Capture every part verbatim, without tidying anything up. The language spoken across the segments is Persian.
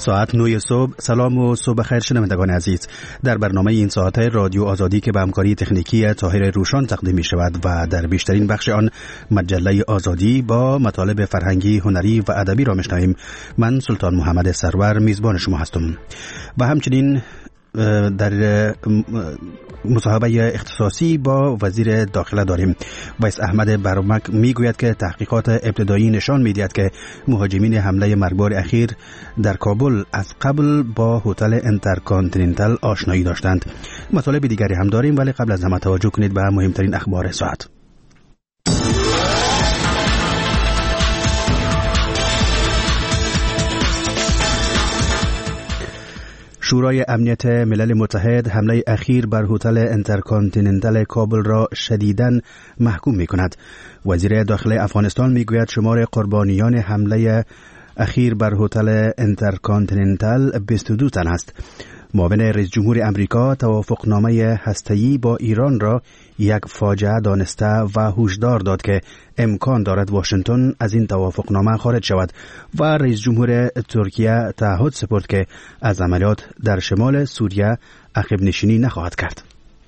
ساعت نه صبح. سلام و صبح خیر شنوندگان عزیز. در برنامه این ساعت رادیو آزادی که به همکاری تکنیکی طاهر روشان تقدیم می شود و در بیشترین بخش آن مجله آزادی با مطالب فرهنگی، هنری و ادبی را میشنویم. من سلطان محمد سرور میزبان شما هستم و همچنین در مصاحبه اختصاصی با وزیر داخله داریم. ویس احمد برمک میگوید که تحقیقات ابتدایی نشان میدهد که مهاجمین حمله مرگبار اخیر در کابل از قبل با هتل انترکانتیننتال آشنایی داشتند. مطالب دیگری هم داریم، ولی قبل از همه توجه کنید به مهمترین اخبار ساعت. شورای امنیت ملل متحد حمله اخیر بر هتل انترکانتیننتال کابل را شدیداً محکوم می کند. وزیر داخله افغانستان می گوید شمار قربانیان حمله اخیر بر هتل انترکانتیننتال بیست و دو تن است. معاون رئیس جمهور امریکا توافقنامه هسته‌ای با ایران را یک فاجعه دانسته و هشدار داد که امکان دارد واشنگتن از این توافقنامه خارج شود و رئیس جمهور ترکیه تعهد سپرد که از عملیات در شمال سوریه عقب نشینی نخواهد کرد.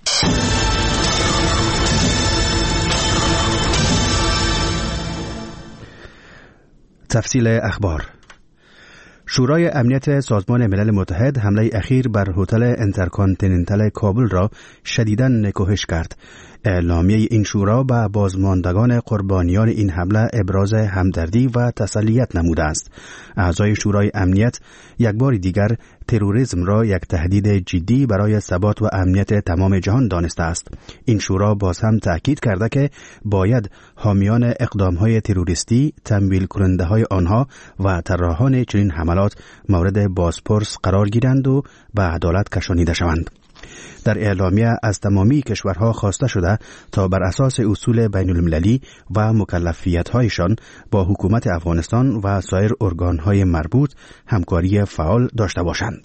تفصیل اخبار. شورای امنیت سازمان ملل متحد حمله اخیر بر هتل انترکانتیننتال کابل را شدیداً نکوهش کرد. اعلامیه این شورا به بازماندگان قربانیان این حمله ابراز همدردی و تسلیت نموده است. اعضای شورای امنیت یک بار دیگر تروریسم را یک تهدید جدی برای ثبات و امنیت تمام جهان دانسته است. این شورا باز هم تأکید کرده که باید حامیان اقدامهای تروریستی، تمویل کننده های آنها و طراحان چنین حملات مورد بازپرس قرار گیرند و به عدالت کشانیده شوند. در اعلامیه از تمامی کشورها خواسته شده تا بر اساس اصول بین المللی و مکلفیت‌هایشان با حکومت افغانستان و سایر ارگان‌های مربوط همکاری فعال داشته باشند.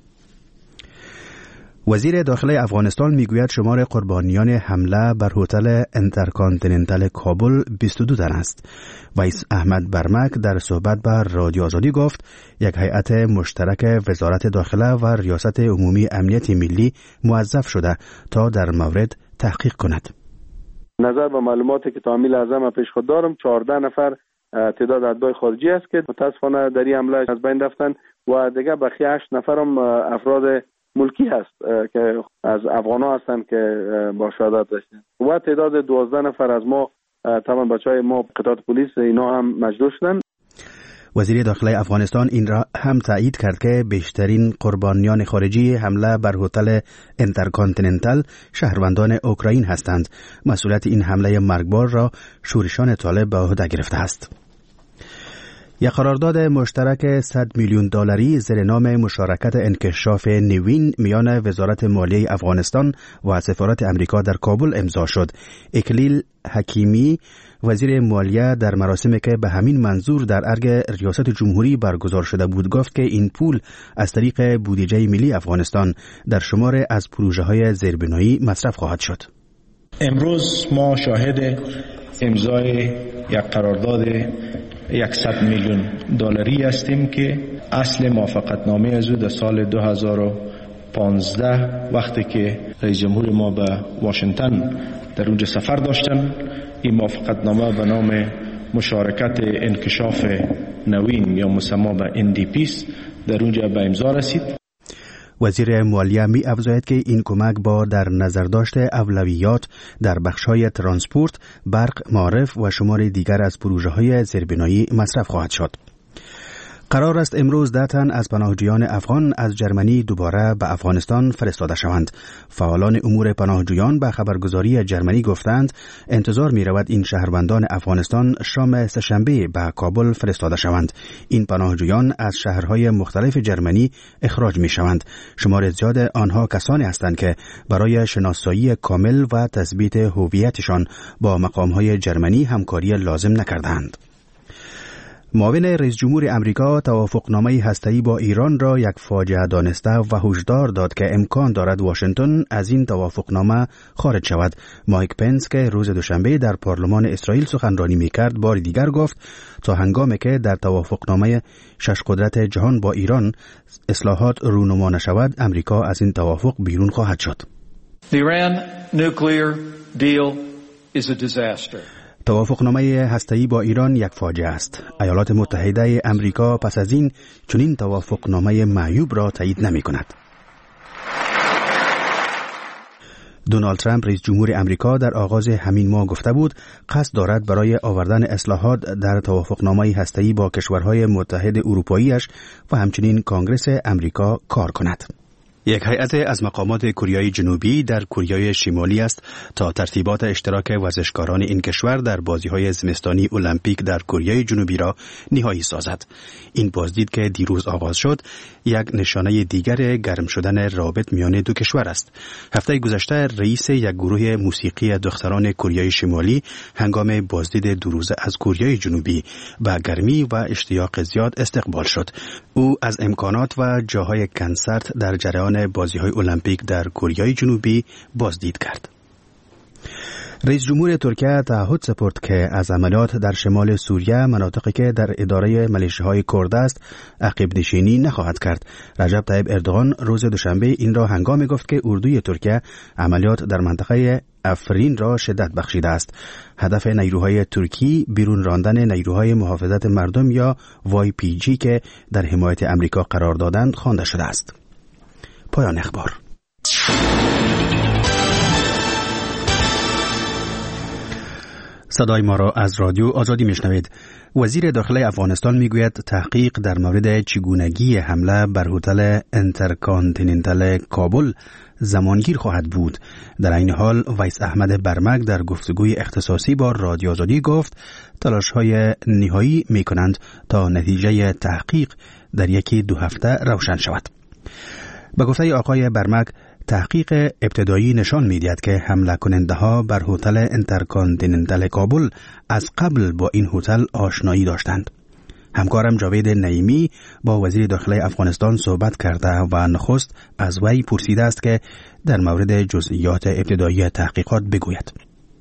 وزیر داخله افغانستان میگوید شمار قربانیان حمله بر هتل انترکانتیننتال کابل بیست و دو تن است. ویس احمد برمک در صحبت با رادیو آزادی گفت یک هیئت مشترک وزارت داخله و ریاست عمومی امنیت ملی موظف شده تا در مورد تحقیق کند. نظر به معلوماتی که تامین اعظم پیش خود دارم چهارده نفر تعداد اتباع خارجی است که متاسفانه در این حمله از بین رفتن و دیگه بقیه هشت نفر هم افراد ملکی هست که از افغان‌ها هستند که با شهادت داشتن و تعداد دوازده نفر از ما تمام بچهای ما قطعات پلیس اینا هم مجروح شدن. وزیر داخله افغانستان این را هم تایید کرد که بیشترین قربانیان خارجی حمله بر هتل انترکانتیننتال شهروندان اوکراین هستند. مسئولیت این حمله مرگبار را شورشان طالب به عهده گرفته است. یک قرارداد مشترک صد میلیون دلاری زیر نام مشارکت انکشاف نوین میان وزارت مالیه افغانستان و سفارت امریکا در کابل امضا شد. اکلیل حکیمی وزیر مالیه در مراسمی که به همین منظور در ارگ ریاست جمهوری برگزار شده بود گفت که این پول از طریق بودجه ملی افغانستان در شمار از پروژه‌های زیربنایی مصرف خواهد شد. امروز ما شاهد امضای یک قرارداد صد میلیون دلاری هستیم که اصل موافقتنامه از او در سال دو هزار و پانزده وقتی که رئیس جمهور ما به واشنگتن در اونجا سفر داشتن، این موافقتنامه به نام مشارکت انکشاف نوین یا مسمى به ان دی پی در اونجا به امضا رسید. وزیر مالیه می افزاید که این کمک با در نظر داشته اولویات در بخش‌های ترانسپورت، برق، معارف و شمار دیگر از پروژه‌های زیربنایی مصرف خواهد شد. قرار است امروز ده تن از پناهجویان افغان از جرمنی دوباره به افغانستان فرستاده شوند. فعالان امور پناهجویان به خبرگزاری جرمنی گفتند انتظار می رود این شهروندان افغانستان شام سه‌شنبه به کابل فرستاده شوند. این پناهجویان از شهرهای مختلف جرمنی اخراج می شوند. شمار زیاد آنها کسانی هستند که برای شناسایی کامل و تثبیت هویتشان با مقامهای جرمنی همکاری لازم نکردند. معاون رئیس جمهور امریکا توافقنامه هسته‌ای با ایران را یک فاجعه دانسته و هشدار داد که امکان دارد واشنگتن از این توافقنامه خارج شود. مایک پنس که روز دوشنبه در پارلمان اسرائیل سخنرانی می‌کرد بار دیگر گفت تا هنگامی که در توافقنامه شش قدرت جهان با ایران اصلاحات رونما نشود امریکا از این توافق بیرون خواهد شد. The Iran nuclear deal is a disaster. توافقنامه هسته‌ای با ایران یک فاجعه است. ایالات متحده امریکا پس از این چنین توافقنامه معیوب را تایید نمی‌کند. دونالد ترامپ رئیس جمهور امریکا در آغاز همین ماه گفته بود قصد دارد برای آوردن اصلاحات در توافقنامه هسته‌ای با کشورهای متحد اروپایی‌اش و همچنین کنگره امریکا کار کند. یک هیئت از مقامات کوریای جنوبی در کوریای شمالی است تا ترتیبات اشتراک ورزشکاران این کشور در بازی‌های زمستانی المپیک در کوریای جنوبی را نهایی سازد. این بازدید که دیروز آغاز شد، یک نشانه دیگر گرم شدن رابط میان دو کشور است. هفته گذشته رئیس یک گروه موسیقی دختران کوریای شمالی هنگام بازدید دو روزه از کوریای جنوبی با گرمی و اشتیاق زیاد استقبال شد. او از امکانات و جاهای کنسرت در جریان بازی‌های المپیک در کوریای جنوبی بازدید کرد. رئیس جمهور ترکیه تعهد سپرد که از عملیات در شمال سوریه مناطقی که در اداره ملیشه‌های کرد است عقب نشینی نخواهد کرد. رجب طیب اردوغان روز دوشنبه این را هنگامی گفت که اردوی ترکیه عملیات در منطقه افرین را شدت بخشیده است. هدف نیروهای ترکی بیرون راندن نیروهای محافظت مردم یا وای پی جی که در حمایت امریکا قرار دادند خوانده شده است. پایان اخبار. صدای ما را از رادیو آزادی میشنوید. وزیر داخلی افغانستان میگوید تحقیق در مورد چگونگی حمله بر هتل انترکانتیننتال کابل زمانگیر خواهد بود. در این حال ویس احمد برمک در گفتگوی اختصاصی با رادیو آزادی گفت تلاش‌های نهایی میکنند تا نتیجه تحقیق در یکی دو هفته روشن شود. به گفته آقای برمک تحقیق ابتدایی نشان می‌دهد که حمله کننده ها بر هتل انترکانتیننتال کابل از قبل با این هتل آشنایی داشتند. همکارم جاوید نعیمی با وزیر داخلی افغانستان صحبت کرده و نخست از وی پرسیده است که در مورد جزئیات ابتدایی تحقیقات بگوید.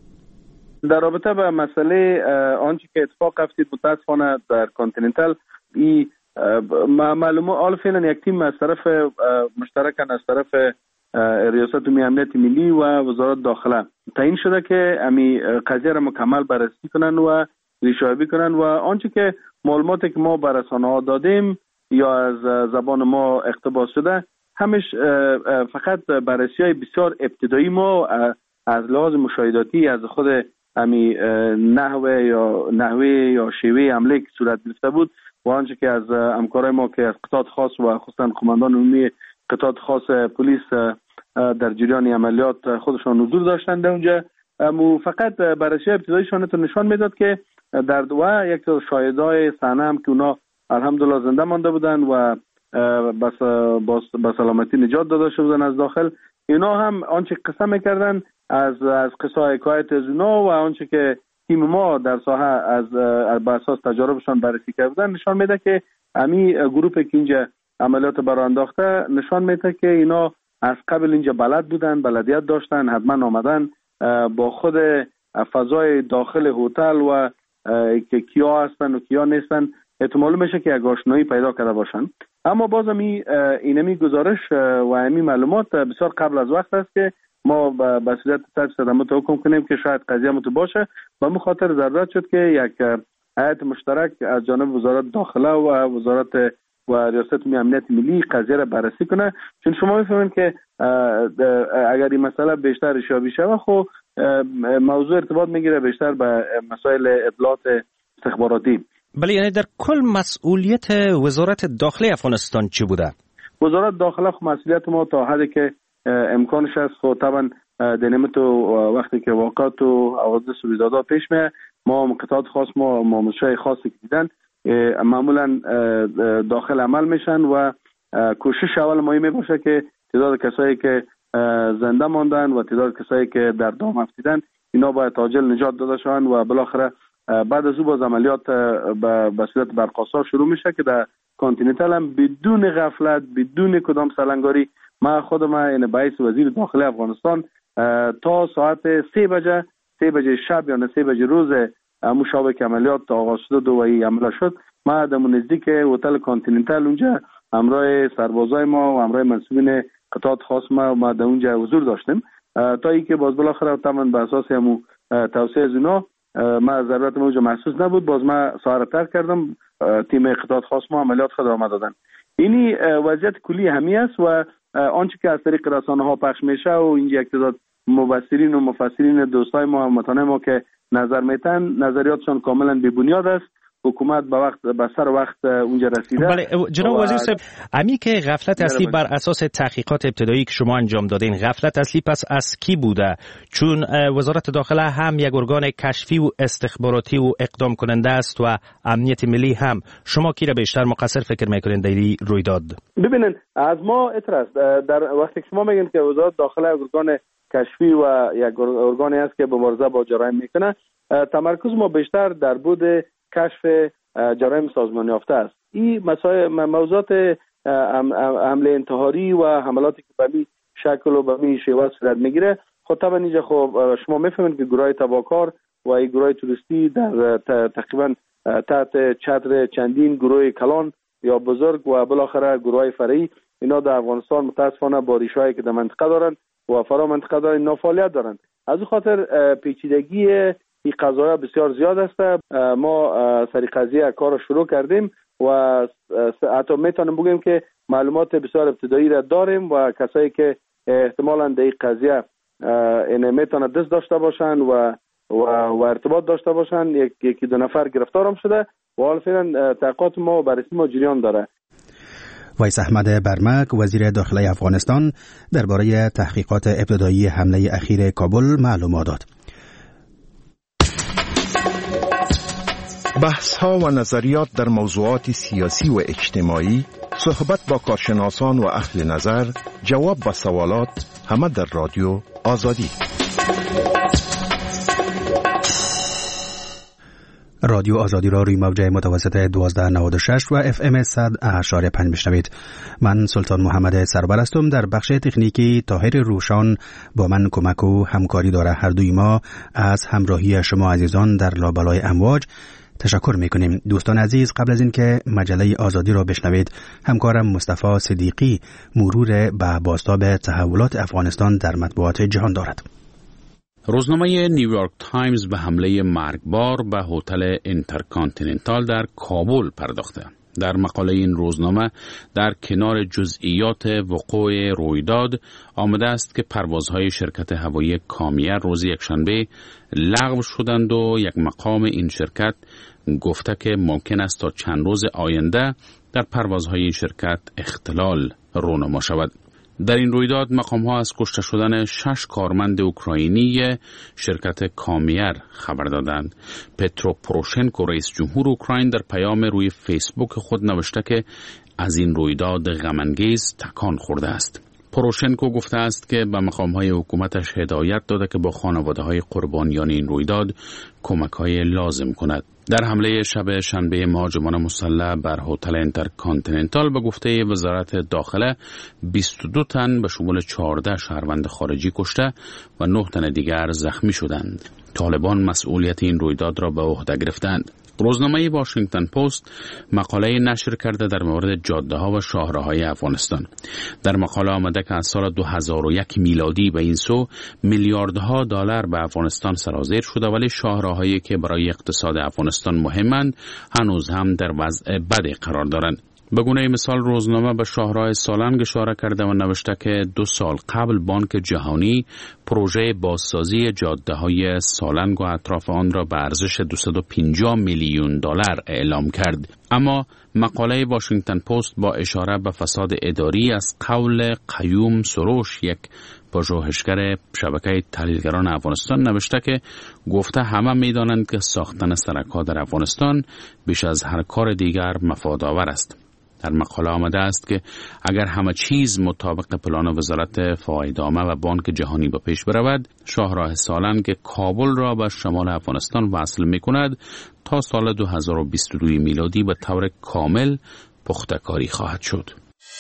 در رابطه با مسئله آنچه که اتفاق افتید متاسفانه در کانتیننتال این معلومه آل فعلا یک تیم از طرف مشترکاً از طرف ریاست امور امنیت ملی و وزارت داخله تعیین شده که امی قضیه را مکمل بررسی کنن و ریشه‌یابی کنن و آنچه که معلوماتی که ما به رسانه‌ها دادیم یا از زبان ما اقتباس شده همش فقط بررسی‌های بسیار ابتدایی ما از لحاظ مشاهداتی از خود امی نحوه یا نحوه یا شیوه حمله که صورت گرفته بود و آنچه که از همکارای ما که از قطاع خاص و خصوصا قماندان عمومی قطاع خاص پلیس در جریان عملیات خودشان حضور داشتند اونجا فقط بررسی ابتداییشان تو نشان میداد که در دو یک شاهدای صحنه هم که اونا الحمدلله زنده مانده بودن و بس با سلامتی نجات داده شده بودن از داخل. اینا هم آنچه قصه میکردن از از قصه حکایت از اونا و آنچه که تیم ما در ساحه از بر اساس تجاربشان بررسی کردن نشان میده که امی گروه که اینجا عملیات برای انداخته نشان میده که اینا از قبل اینجا بلد بودن، بلدیت داشتن، حتما آمدن با خود فضای داخل هتل و که کیا هستن و کیا نیستن احتمال میشه که یک آشنایی پیدا کرده باشن. اما بازم اینمی گزارش و امی معلومات بسیار قبل از وقت است که ما به صورت تجدید صدمات حکم کنیم که شاید قضیه متو باشه و به خاطر ضرورت شد که یک هیئت مشترک از جانب وزارت داخله و وزارت و ریاست امنیت ملی قضیه را بررسی کنه، چون شما میفهمید که اگر این مسئله بیشتر ریشه‌یابی شود خب موضوع ارتباط میگیره بیشتر به مسائل اطلاعات استخباراتی. بله، یعنی در کل مسئولیت وزارت داخلی افغانستان چی بوده؟ وزارت داخله خب مسئولیت ما تا حدی که امکانش هست خب طبعا دینمیت و وقتی که واقعات و حوادث و رویدادها پیش میاد ما قطعات خاص ما مامورای خاصی که دیدن معمولا داخل عمل میشن و کوشش اول مهمه باشه که تعداد کسایی که زنده ماندن و تعداد کسایی که در دام افتیدن اینا باید عاجل نجات داده شوند و بالاخره بعد از او باز عملیات به صورت برق‌آسا شروع میشه که در کانتیننتال هم بدون غفلت بدون کدام سلنگاری ما خودم این باعث وزیر داخلی افغانستان تا ساعت سه بجه سه بجه شب یا نه سه بجه روز مشابه که عملیات آغاز شد و این عمل شد ما در نزدیک هتل کانتیننتال اونجا همراه سربازای ما و همراه منصوبین قطاعات خاص ما ما در اونجا حضور داشتیم تا اینکه باز بالاخره تمام به اساس همو توصیه از اونا ما ضرورت ما اونجا محسوس نبود باز ما ساعت ترک کردم تیم قطاعات خاص ما عملیات خود آمد دادن. اینی وضعیت کلی همی است و آنچه که از طریق رسانه ها پخش میشه و اینجا یک تعداد مبصرین و مفسرین دوستای ما هموطنان ما که نظر میتن نظریاتشان کاملا بی بنیاد است. حکومت به وقت به سر وقت اونجا رسیده. بله جناب وزیر صاحب امی که غفلت اصلی بر اساس تحقیقات ابتدایی که شما انجام دادین غفلت اصلی پس از کی بوده؟ چون وزارت داخله هم یک ارگان کشفی و استخباراتی و اقدام کننده است و امنیت ملی هم. شما کی را بیشتر مقصر فکر میکنین در این رویداد؟ ببینن از ما اعتراض در وقتی که شما میگین که وزارت داخله ارگان کشفی و یک ارگانی است که مبارزه با جرایم میکنه تمرکز ما بیشتر در بود کشف جرایم سازمانی یافته است. این مسائل موضوعات حمله انتحاری و حملاتی که به می شکل و به می شیوه صورت میگیره خب طبعا اینجا خب شما میفهمید که گروه تبهکار و این گروه توریستی در تقریبا تحت چتر چندین گروه کلان یا بزرگ و بالاخره گروه فرعی اینا در افغانستان متاسفانه با ریشه‌ای که در منطقه دارن و فرا منطقه دارن نافعالیت دارن. از این خاطر پیچیدگی این قضایا بسیار زیاد است. ما سری قضیه کار شروع کردیم و حتی میتونیم بگیم که معلومات بسیار ابتدایی را داریم و کسایی که احتمالاً در این قضیه این میتونه دست داشته باشن و و, و ارتباط داشته باشن یک یکی دو نفر گرفتار هم شده و حال فعلا تحقیقات ما بررسی ما جریان داره. ویس احمد برمک وزیر داخلی افغانستان درباره تحقیقات ابتدایی حمله اخیر کابل معلومات داد. بحث ها و نظریات در موضوعات سیاسی و اجتماعی، صحبت با کارشناسان و اهل نظر، جواب به سوالات، همه در رادیو آزادی. رادیو آزادی را روی موج متوسط دوازده نود و شش و اف ام صد اشاره پنج میشنوید. من سلطان محمد سربر هستم. در بخش تکنیکی طاهر روشان با من کمک و همکاری داره. هر دوی ما از همراهی شما عزیزان در لابلای امواج تشکر میکنیم. دوستان عزیز قبل از اینکه مجله آزادی را بشنوید همکارم مصطفی صدیقی مرور به بازتاب تحولات افغانستان در مطبوعات جهان دارد. روزنامه نیویورک تایمز به حمله مرگبار به هتل اینترکانتیننتال در کابل پرداخته. در مقاله این روزنامه در کنار جزئیات وقوع رویداد آمده است که پروازهای شرکت هوایی کامیر روز یکشنبه لغو شدند و یک مقام این شرکت گفته که ممکن است تا چند روز آینده در پروازهای این شرکت اختلال رونما شود. در این رویداد مقام‌ها از کشته شدن شش کارمند اوکراینی شرکت کامیر خبر دادند. پترو پوروشنکو رئیس جمهور اوکراین در پیام روی فیسبوک خود نوشته که از این رویداد غم‌انگیز تکان خورده است. پوروشنکو گفته است که به مقام‌های حکومتش هدایت داده که با خانواده‌های قربانیان این رویداد کمک‌های لازم کند. در حمله شب شنبه مهاجمان مسلح بر هتل اینترکانتیننتال به گفته وزارت داخله بیست و دو تن به شمول چهارده شهروند خارجی کشته و نه تن دیگر زخمی شدند. طالبان مسئولیت این رویداد را به عهده گرفتند. روزنامه واشنگتن پست مقاله نشر کرده در مورد جاده‌ها و شاهراهای افغانستان. در مقاله آمده که از سال دو هزار و یک میلادی به این سو میلیاردها دلار به افغانستان سرازیر شده ولی شاهراهایی که برای اقتصاد افغانستان مهمند هنوز هم در وضع بدی قرار دارند. به گونه مثال روزنامه به شاهراه سالنگ اشاره کرده و نوشته که دو سال قبل بانک جهانی پروژه بازسازی جاده‌های سالنگ و اطراف آن را به ارزش دویست و پنجاه میلیون دلار اعلام کرد. اما مقاله واشنگتن پست با اشاره به فساد اداری از قول قیوم سروش، یک پژوهشگر شبکه تحلیلگران افغانستان، نوشته که گفته همه می‌دانند که ساختن سرک‌ها در افغانستان بیش از هر کار دیگر مفادآور است. در مقاله آمده است که اگر همه چیز مطابق پلان وزارت فایدامه و بانک جهانی به پیش برود، شاهراه سالن که کابل را به شمال افغانستان وصل می کند تا سال دو هزار و بیست و دو میلادی به طور کامل پخته کاری خواهد شد.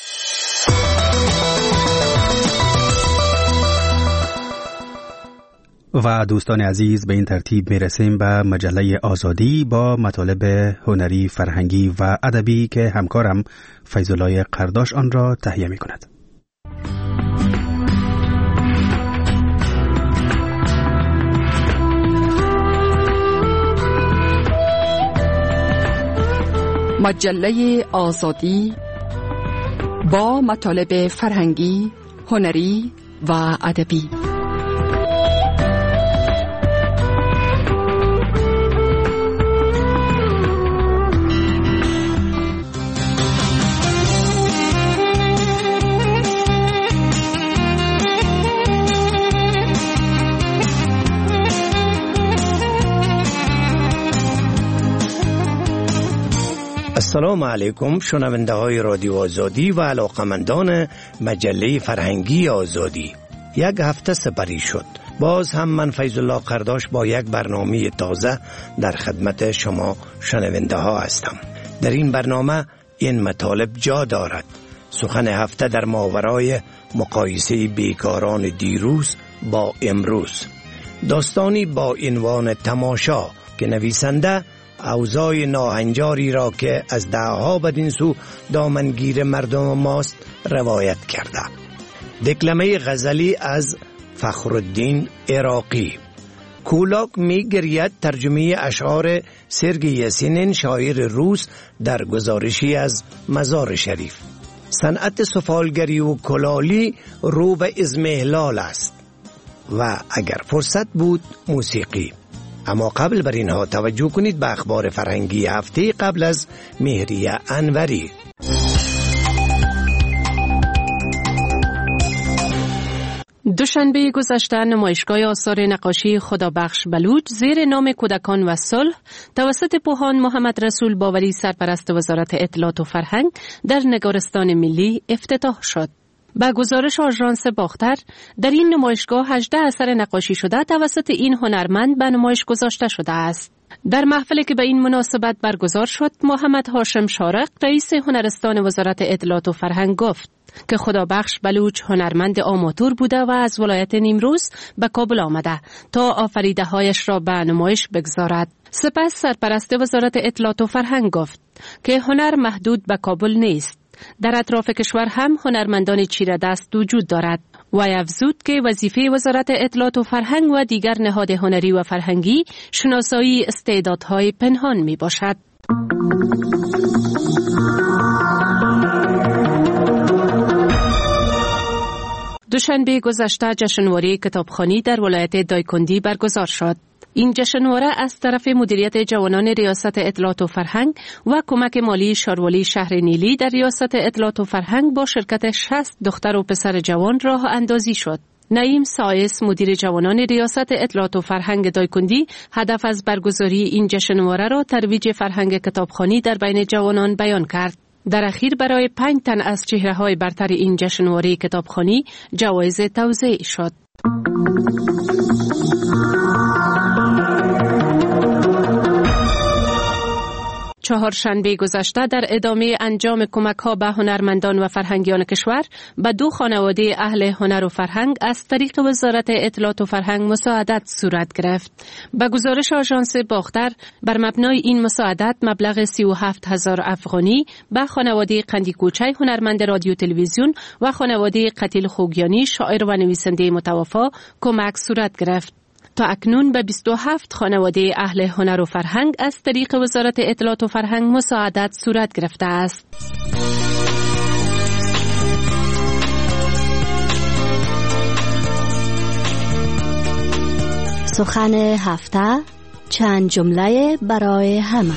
و دوستان عزیز، به این ترتیب می رسیم به مجله آزادی با مطالب هنری، فرهنگی و ادبی که همکارم فیض‌الله قرداش آن را تهیه می کند. مجله آزادی با مطالب فرهنگی، هنری و ادبی. السلام علیکم شنونده های رادیو آزادی و علاقمندان مجله فرهنگی آزادی. یک هفته سپری شد. باز هم من فیض‌الله قرداش با یک برنامه تازه در خدمت شما شنونده ها هستم. در این برنامه این مطالب جا دارد: سخن هفته در ماورای مقایسه بیکاران دیروز با امروز، داستانی با عنوان تماشا که نویسنده اوضاع ناهنجاری را که از دهها بدین سو دامنگیر مردم ماست روایت کرده، دکلمه غزلی از فخرالدین عراقی، کولاک می گرید ترجمه اشعار سرگی یاسینین شاعر روس در گزارشی از مزار شریف، صنعت سفالگری و کلالی رو به اضمحلال است و اگر فرصت بود موسیقی. اما قبل بر اینها توجه کنید به اخبار فرهنگی هفته قبل از مهریه انوری. دوشنبه گذشته نمایشگاه آثار نقاشی خدابخش بلوچ زیر نام کودکان و صلح توسط پوهان محمد رسول باوری سرپرست وزارت اطلاعات و فرهنگ در نگارستان ملی افتتاح شد. با گزارش آژانس باختر، در این نمایشگاه هجده اثر نقاشی شده توسط این هنرمند به نمایش گذاشته شده است. در محفلی که به این مناسبت برگزار شد، محمد هاشم شارق رئیس هنرستان وزارت اطلاعات و فرهنگ گفت که خدابخش بلوچ هنرمند آماتور بوده و از ولایت نیمروز به کابل آمده تا آفریده هایش را به نمایش بگذارد. سپس سرپرست وزارت اطلاعات و فرهنگ گفت که هنر محدود به کابل نیست. در اطراف کشور هم هنرمندان چیره دست وجود دارد و افزود که وظیفه وزارت اطلاعات و فرهنگ و دیگر نهاد هنری و فرهنگی شناسایی استعدادهای پنهان می باشد. دوشنبه گذشته جشنواره کتابخوانی در ولایت دایکندی برگزار شد. این جشنواره از طرف مدیریت جوانان ریاست اطلاعات و فرهنگ و کمک مالی شاروالی شهر نیلی در ریاست اطلاعات و فرهنگ با شرکت شصت دختر و پسر جوان راه اندازی شد. نعیم سایس مدیر جوانان ریاست اطلاعات و فرهنگ دایکندی هدف از برگزاری این جشنواره را ترویج فرهنگ کتابخوانی در بین جوانان بیان کرد. در اخیر برای پنج تن از چهره‌های برتر این جشنواره کتابخوانی جوایز توزیع شد. چهارشنبه گذشته در ادامه انجام کمک‌ها به هنرمندان و فرهنگیان کشور به دو خانواده اهل هنر و فرهنگ از طریق وزارت اطلاعات و فرهنگ مساعدت صورت گرفت. به گزارش آژانس باختر، بر مبنای این مساعدت مبلغ سی و هفت هزار افغانی به خانواده قندی کوچی هنرمند رادیو تلویزیون و خانواده قتیل خوگیانی شاعر و نویسنده متوفی کمک صورت گرفت. تا اکنون به بیست و هفت خانواده اهل هنر و فرهنگ از طریق وزارت اطلاعات و فرهنگ مساعدت صورت گرفته است. سخن هفته، چند جمله برای همه.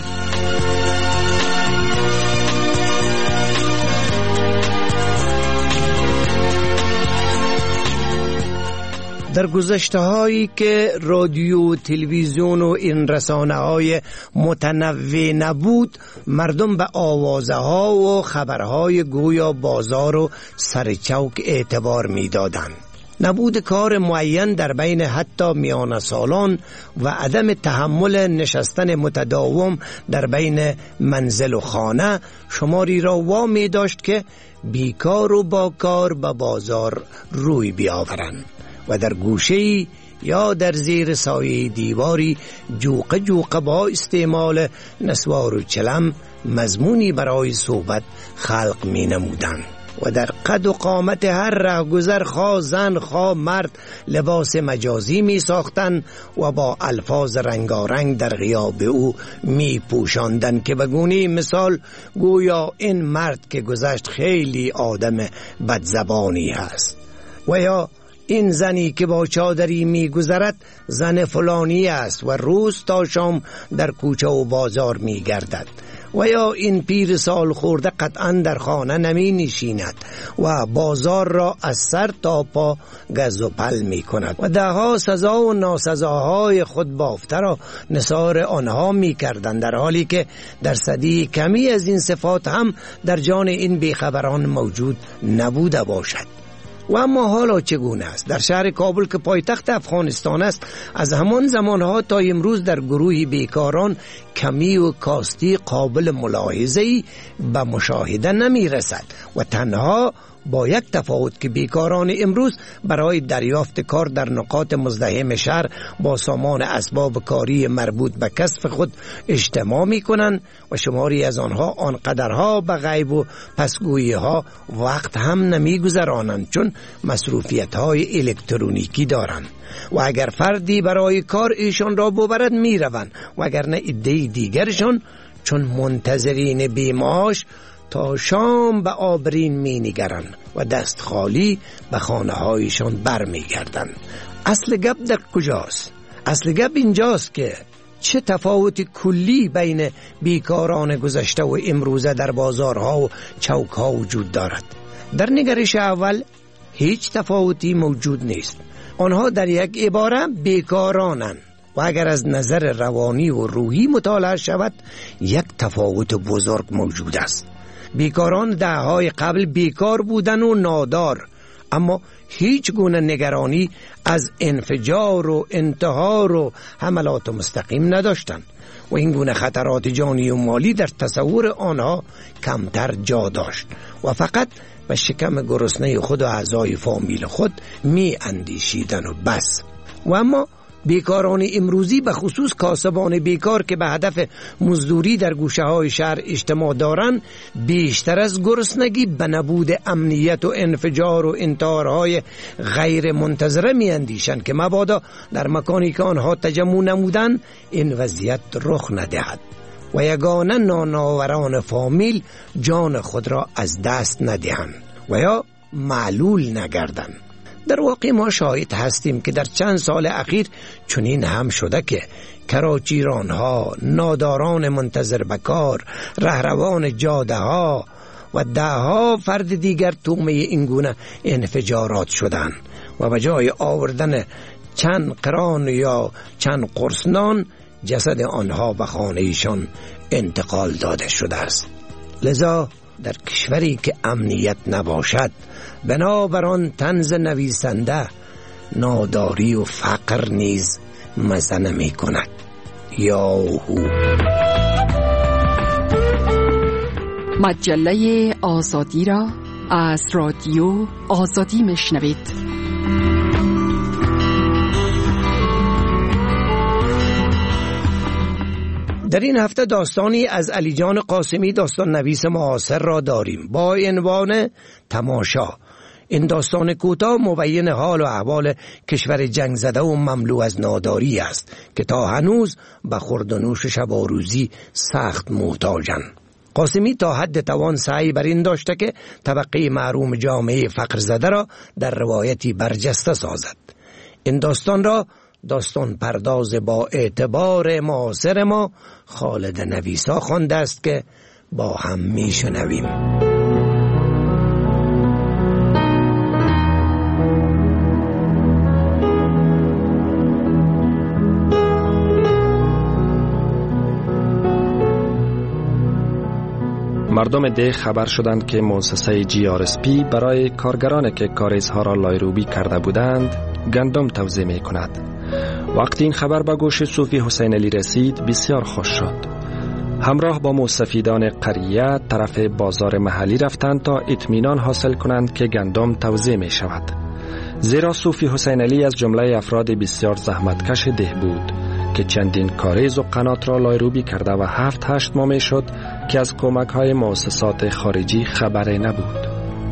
در گذشته هایی که رادیو، تلویزیون و این رسانه های متنوع نبود، مردم به آوازه ها و خبرهای گویا بازار و سرچوک اعتبار می دادن. نبود کار معین در بین حتی میان سالان و عدم تحمل نشستن متداوم در بین منزل و خانه شماری را وامی داشت که بیکار و با کار به بازار روی بیاورند و در گوشه‌ای یا در زیر سایه دیواری جوقه جوقه با استعمال نسوار و چلم مضمونی برای صحبت خلق می نمودند و در قد و قامت هر رهگذر خواه زن خواه مرد لباس مجازی می ساختن و با الفاظ رنگارنگ در غیاب او می پوشاندن که بگونی مثال گویا این مرد که گذشت خیلی آدم بدزبانی هست، و یا این زنی که با چادری می گذرد زن فلانی است و روز تا شام در کوچه و بازار می گردد، و یا این پیر سال خورده قطعا در خانه نمی نشیند و بازار را از سر تا پا گز و پل می کند و دهها سزا و ناسزاهای خود بافته را نثار آنها می کردند، در حالی که درصدی کمی از این صفات هم در جان این بیخبران موجود نبوده باشد. و اما حالا چگونه است؟ در شهر کابل که پایتخت افغانستان است، از همان زمانها تا امروز در گروه بیکاران کمی و کاستی قابل ملاحظه‌ای به مشاهده نمی رسد و تنها با یک تفاوت که بیکاران امروز برای دریافت کار در نقاط مزدحم شهر با سامان اسباب کاری مربوط به کسب خود اجتماع می کنند و شماری از آنها آنقدرها به غیب و پسگویی ها وقت هم نمی گذرانند چون مصروفیت های الکترونیکی دارند و اگر فردی برای کار ایشان را ببرد می روند و اگر نه عده دیگرشان چون منتظرین بیماش تا شام به آبرین می نگرن و دست خالی به خانه هایشان بر می گردن. اصل گپ در کجاست؟ اصل گپ اینجاست که چه تفاوت کلی بین بیکاران گذشته و امروزه در بازارها و چوکها وجود دارد. در نگرش اول هیچ تفاوتی موجود نیست. آنها در یک عباره بیکارانند و اگر از نظر روانی و روحی مطالعه شود یک تفاوت بزرگ موجود است. بیکاران دههای قبل بیکار بودن و نادار، اما هیچ گونه نگرانی از انفجار و انتحار و حملات مستقیم نداشتند و این گونه خطرات جانی و مالی در تصور آنها کمتر جا داشت و فقط به شکم گرسنه خود و اعضای فامیل خود می اندیشیدن و بس. و اما بیکاران امروزی به خصوص کاسبان بیکار که به هدف مزدوری در گوشه های شهر اجتماع دارند بیشتر از گرسنگی به نبود امنیت و انفجار و انتحارهای غیر منتظره می اندیشند که مبادا در مکانی که آنها تجمع نمودند این وضعیت رخ ندهد و یگانه نانآوران فامیل جان خود را از دست ندهند و یا معلول نگردند. در واقع ما شاهد هستیم که در چند سال اخیر چنین هم شده که کراچیرانها، ناداران منتظر به کار، رهروان جاده ها و دهها فرد دیگر تومه اینگونه انفجارات شدند و به جای آوردن چند قران یا چند قرصنان جسد آنها به خانه‌شان انتقال داده شده است. لذا در کشوری که امنیت نباشد بنابران طنز نویسنده ناداری و فقر نیز مزه نمی کند. یاهو. مجله آزادی را از رادیو آزادی میشنوید. در این هفته داستانی از علی جان قاسمی داستان نویس معاصر را داریم با عنوان تماشا. این داستان کوتاه مبین حال و احوال کشور جنگ زده و مملو از ناداری است که تا هنوز به خورد و نوش شب و روزی سخت محتاجند. قاسمی تا حد توان سعی بر این داشته که طبقه محروم جامعه فقر زده را در روایتی برجسته سازد. این داستان را داستان پرداز با اعتبار معاصر ما خالد نویسا خوانده است که با هم میشنویم. مردم ده خبر شدند که مؤسسه جی آر اس پی برای کارگرانی که کاریزها را لایروبی کرده بودند گندم توزیع می کند. وقتی این خبر به گوش صوفی حسین علی رسید بسیار خوش شد. همراه با مستفیدان قریه طرف بازار محلی رفتند تا اطمینان حاصل کنند که گندم توزیع می شود. زیرا صوفی حسین علی از جمله افراد بسیار زحمتکش ده بود که چندین کاریز و قنات را لایروبی کرده و هفت هشت ماه می شد که از کمک های مؤسسات خارجی خبری نبود.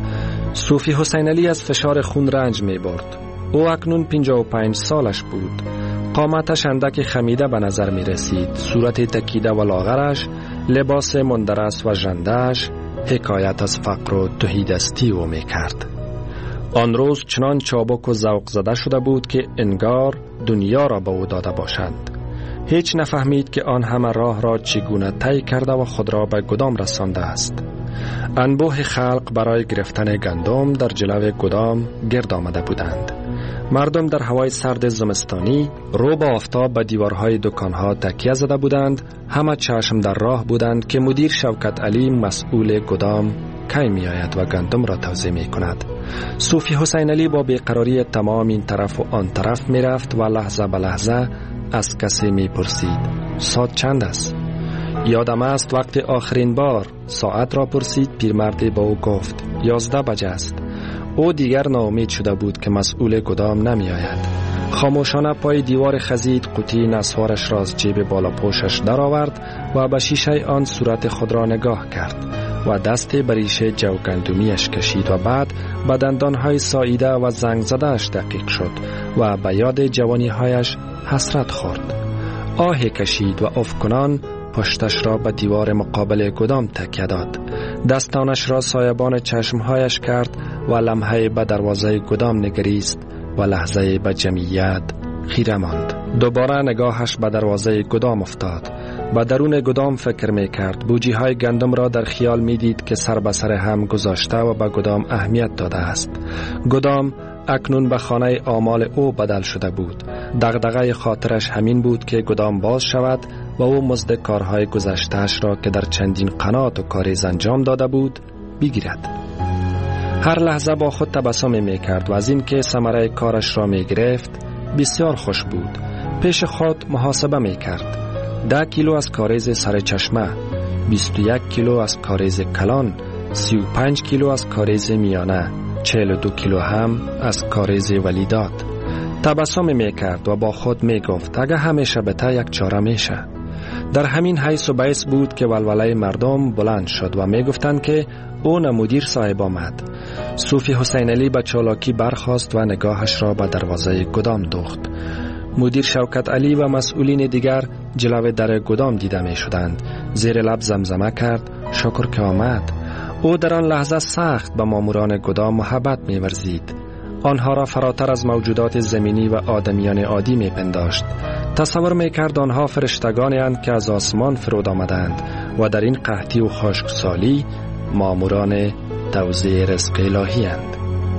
صوفی حسین علی از فشار خون رنج می برد. او اکنون پنجاه و پنج سالش بود. قامتش اندک خمیده به نظر می رسید. صورت تکیده و لاغرش، لباس مندرس و ژنده‌اش حکایت از فقر و تهیدستی او می کرد. آن روز چنان چابک و ذوق زده شده بود که انگار دنیا را به او داده باشند. هیچ نفهمید که آن همه راه را چگونه طی کرده و خود را به گدام رسانده است. انبوه خلق برای گرفتن گندم در جلو گدام گرد آمده بودند. مردم در هوای سرد زمستانی رو به آفتاب به دیوارهای دکانها تکیه زده بودند. همه چشم در راه بودند که مدیر شوکت علی مسئول گدام کی می آید و گندم را توزیع می کند. صوفی حسین علی با بیقراری تمام این طرف و آن طرف می رفت و لحظه به لحظه از کسی می پرسید ساعت چند است؟ یادم است وقتی آخرین بار ساعت را پرسید پیرمردی با او گفت یازده بجه است. او دیگر ناامید شده بود که مسئول گدام نمی آید. خاموشانه پای دیوار خزید، قوطی نسوارش را از جیب بالا پوشش در آورد و به شیشه آن صورت خود را نگاه کرد و دست بریش جو گندمیش کشید و بعد به دندانهای ساییده و زنگ زدهش دقیق شد و به یاد جوانی هایش حسرت خورد. آهی کشید و افکنان پشتش را به دیوار مقابل گدام تکیه داد. دستانش را سایبان چشمهایش کرد و لمحه به دروازه گدام نگریست و لحظه به جمعیت خیره ماند. دوباره نگاهش به دروازه گدام افتاد. به درون گدام فکر می کرد. بوجی های گندم را در خیال می دید که سر به سر هم گذاشته و به گدام اهمیت داده است. گدام اکنون به خانه آمال او بدل شده بود. دغدغه خاطرش همین بود که گدام باز شود و او مزد کارهای گذشتهش را که در چندین قنات و کاریز انجام داده بود بگیرد. هر لحظه با خود تبسم می کرد و از این که ثمره کارش را می گرفت بسیار خوش بود. پیش خود محاسبه می کرد. ده کیلو از کاریز سر چشمه، بیست و یک کیلو از کاریز کلان، سی و پنج کیلو از کاریز میانه، چهل و دو کیلو هم از کاریز ولیدات. تبسم می کرد و با خود می گفت اگه همیشه بته یک چاره میشه. در همین حیث و بیس بود که ولوله مردم بلند شد و می گفتند که او مدیر صاحب آمد. صوفی حسین علی به چالاکی برخاست و نگاهش را به دروازه گدام دوخت. مدیر شوکت علی و مسئولین دیگر جلو در گدام دیده می شدند. زیر لب زمزمه کرد شکر که آمد. او در آن لحظه سخت به ماموران گدام محبت می ورزید. آنها را فراتر از موجودات زمینی و آدمیان عادی می پنداشت. تصور می کرد آنها فرشتگانی اند که از آسمان فرود آمدند و در این قحطی و خشکسالی ماموران توزیع رزق الهی اند.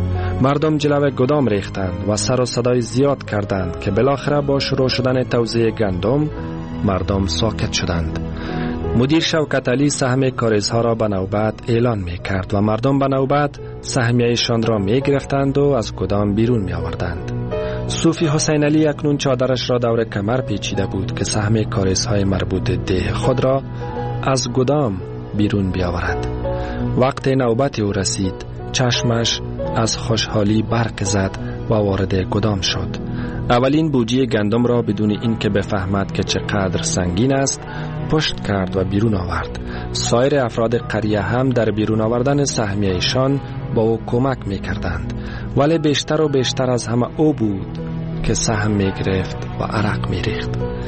مردم جلو گدام ریختند و سر و صدای زیاد کردند که بالاخره با شروع شدن توزیع گندم مردم ساکت شدند. مدیر شوکت علی سهم کاریزها را به نوبت اعلان می کرد و مردم به نوبت سهمیه‌شان را می گرفتند و از گدام بیرون می آوردند. صوفی حسین علی اکنون چادرش را دور کمر پیچیده بود که سهم کاریزهای مربوط ده خود را از گدام بیرون بیاورد. وقت نوبت او رسید چشمش از خوشحالی برق زد و وارد گدام شد. اولین بوجی گندم را بدون اینکه بفهمد که چقدر سنگین است پشت کرد و بیرون آورد. سایر افراد قریه هم در بیرون آوردن سهمیه‌شان با او کمک می کردند، ولی بیشتر و بیشتر از همه او بود که سهم می گرفت و عرق می ریخت.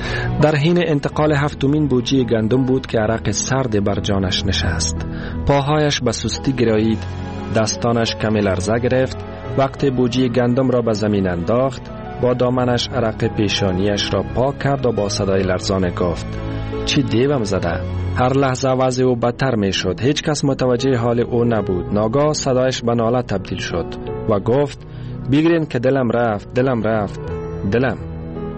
در حین انتقال هفتمین بوجی گندم بود که عرق سرد بر جانش نشست. پاهایش به سستی گرایید، دستانش کمی لرزه گرفت. وقتی بوجی گندم را به زمین انداخت با دامنش عرق پیشانیش را پاک کرد و با صدای لرزان گفت چی دیوم زده؟ هر لحظه وضع او بدتر می شد. هیچ کس متوجه حال او نبود. ناگاه صدایش به ناله تبدیل شد و گفت بگیرین که دلم رفت، دلم رفت، دلم.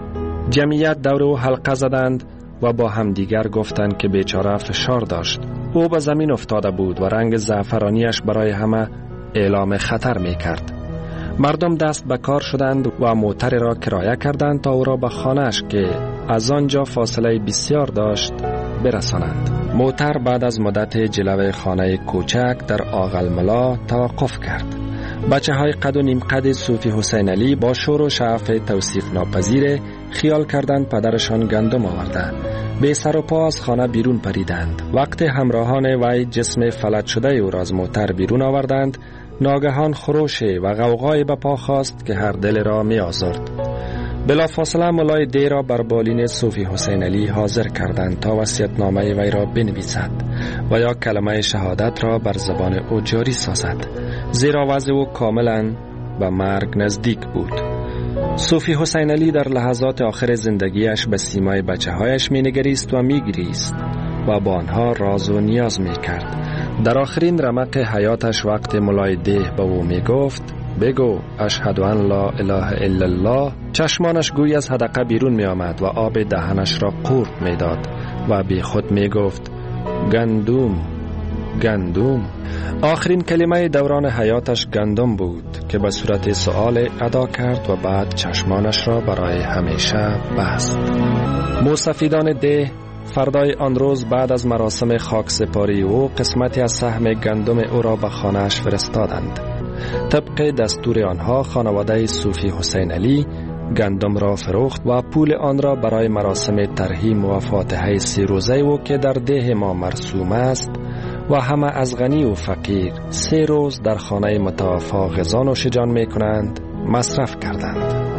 جمعیت دور او حلقه زدند و با همدیگر گفتند که بیچاره فشار داشت. او به زمین افتاده بود و رنگ زعفرانیش برای همه اعلام خطر می کرد. مردم دست به کار شدند و موتر را کرایه کردند تا او را به خانه‌اش که از آنجا فاصله بسیار داشت برسانند. موتر بعد از مدت جلوه خانه کوچک در آغلملا توقف کرد. بچه های قد و نیم قد صوفی حسین علی با شور و شعف توصیف ناپذیر خیال کردند پدرشان گندم آورده. به سر و پا از خانه بیرون پریدند. وقتی همراهان وی جسم فلج شده او را از موتر بیرون آوردند، ناگهان خروش و غوغای به پا خواست که هر دل را می آزرد. بلافاصله ملای دی را بر بالین صوفی حسین علی حاضر کردند تا وصیت‌نامه وی را بنویسد و یا کلمه شهادت را بر زبان او جاری سازد، زیرا وضع او کاملا به مرگ نزدیک بود. صوفی حسین علی در لحظات آخر زندگیش به سیمای بچه هایش می نگریست و می گریست و با آنها راز و نیاز می کرد. در آخرین رمق حیاتش وقت ملای ده به او می گفت بگو اشهد ان لا اله الا الله، چشمانش گوی از حدقه بیرون می آمد و آب دهنش را قورت می داد و بی خود می گفت گندوم گندوم. آخرین کلمه دوران حیاتش گندم بود که به صورت سؤال ادا کرد و بعد چشمانش را برای همیشه بست. موسفیدان ده فردای آن روز بعد از مراسم خاک سپاری او قسمتی از سهم گندم او را به خانه‌اش فرستادند. طبق دستور آنها خانواده صوفی حسین علی گندم را فروخت و پول آن را برای مراسم ترحیم و فاتحه سی روزه او که در ده ما مرسوم است و همه از غنی و فقیر سه روز در خانه متوفا غذا نوش جان می کنند مصرف کردند.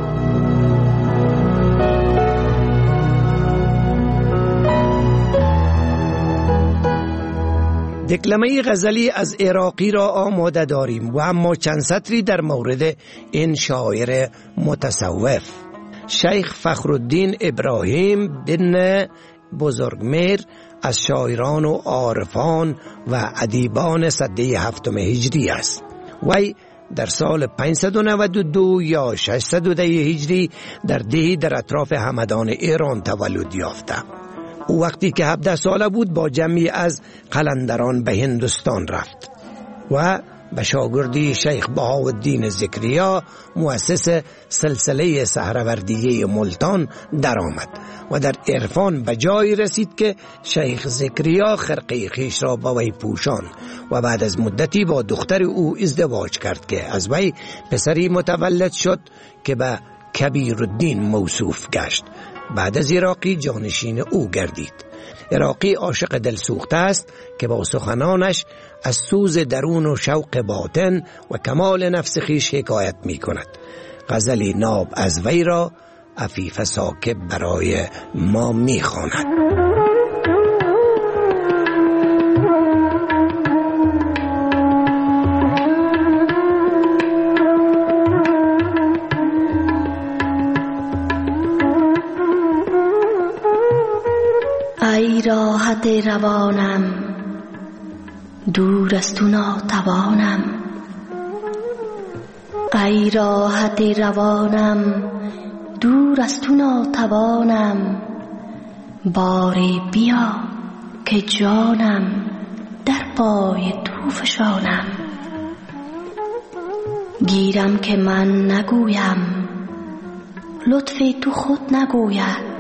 دکلمه غزلی از عراقی را آماده داریم و اما چند سطری در مورد این شاعر متصوف. شیخ فخرالدین ابراهیم بن بزرگمیر از شاعران و عارفان و ادیبان سده هفتم هجری است. وی در سال پانصد و نود و دو یا ششصد و ده هجری در دهی در اطراف همدان ایران تولد یافته. او وقتی که هفده ساله بود با جمعی از قلندران به هندوستان رفت و به شاگردی شیخ بهاءالدین زکریا مؤسس سلسله سهروردیه ملتان درآمد و در عرفان به جایی رسید که شیخ زکریا خرقه خویش را به وی پوشان و بعد از مدتی با دختر او ازدواج کرد که از وی پسری متولد شد که به کبیرالدین موصوف گشت. بعد از عراقی جانشین او گردید. عراقی عاشق دلسوخته است که با سخنانش از سوز درون و شوق باطن و کمال نفس خویش حکایت می کند. غزلی ناب از وی را عفیف ساکب برای ما می خواند. ای راحت روانم دور از تو ناتوانم، ای راحت روانم دور از تو ناتوانم، باری بیا که جانم در پای تو فشانم. گیرم که من نگویم لطف تو خود نگوید،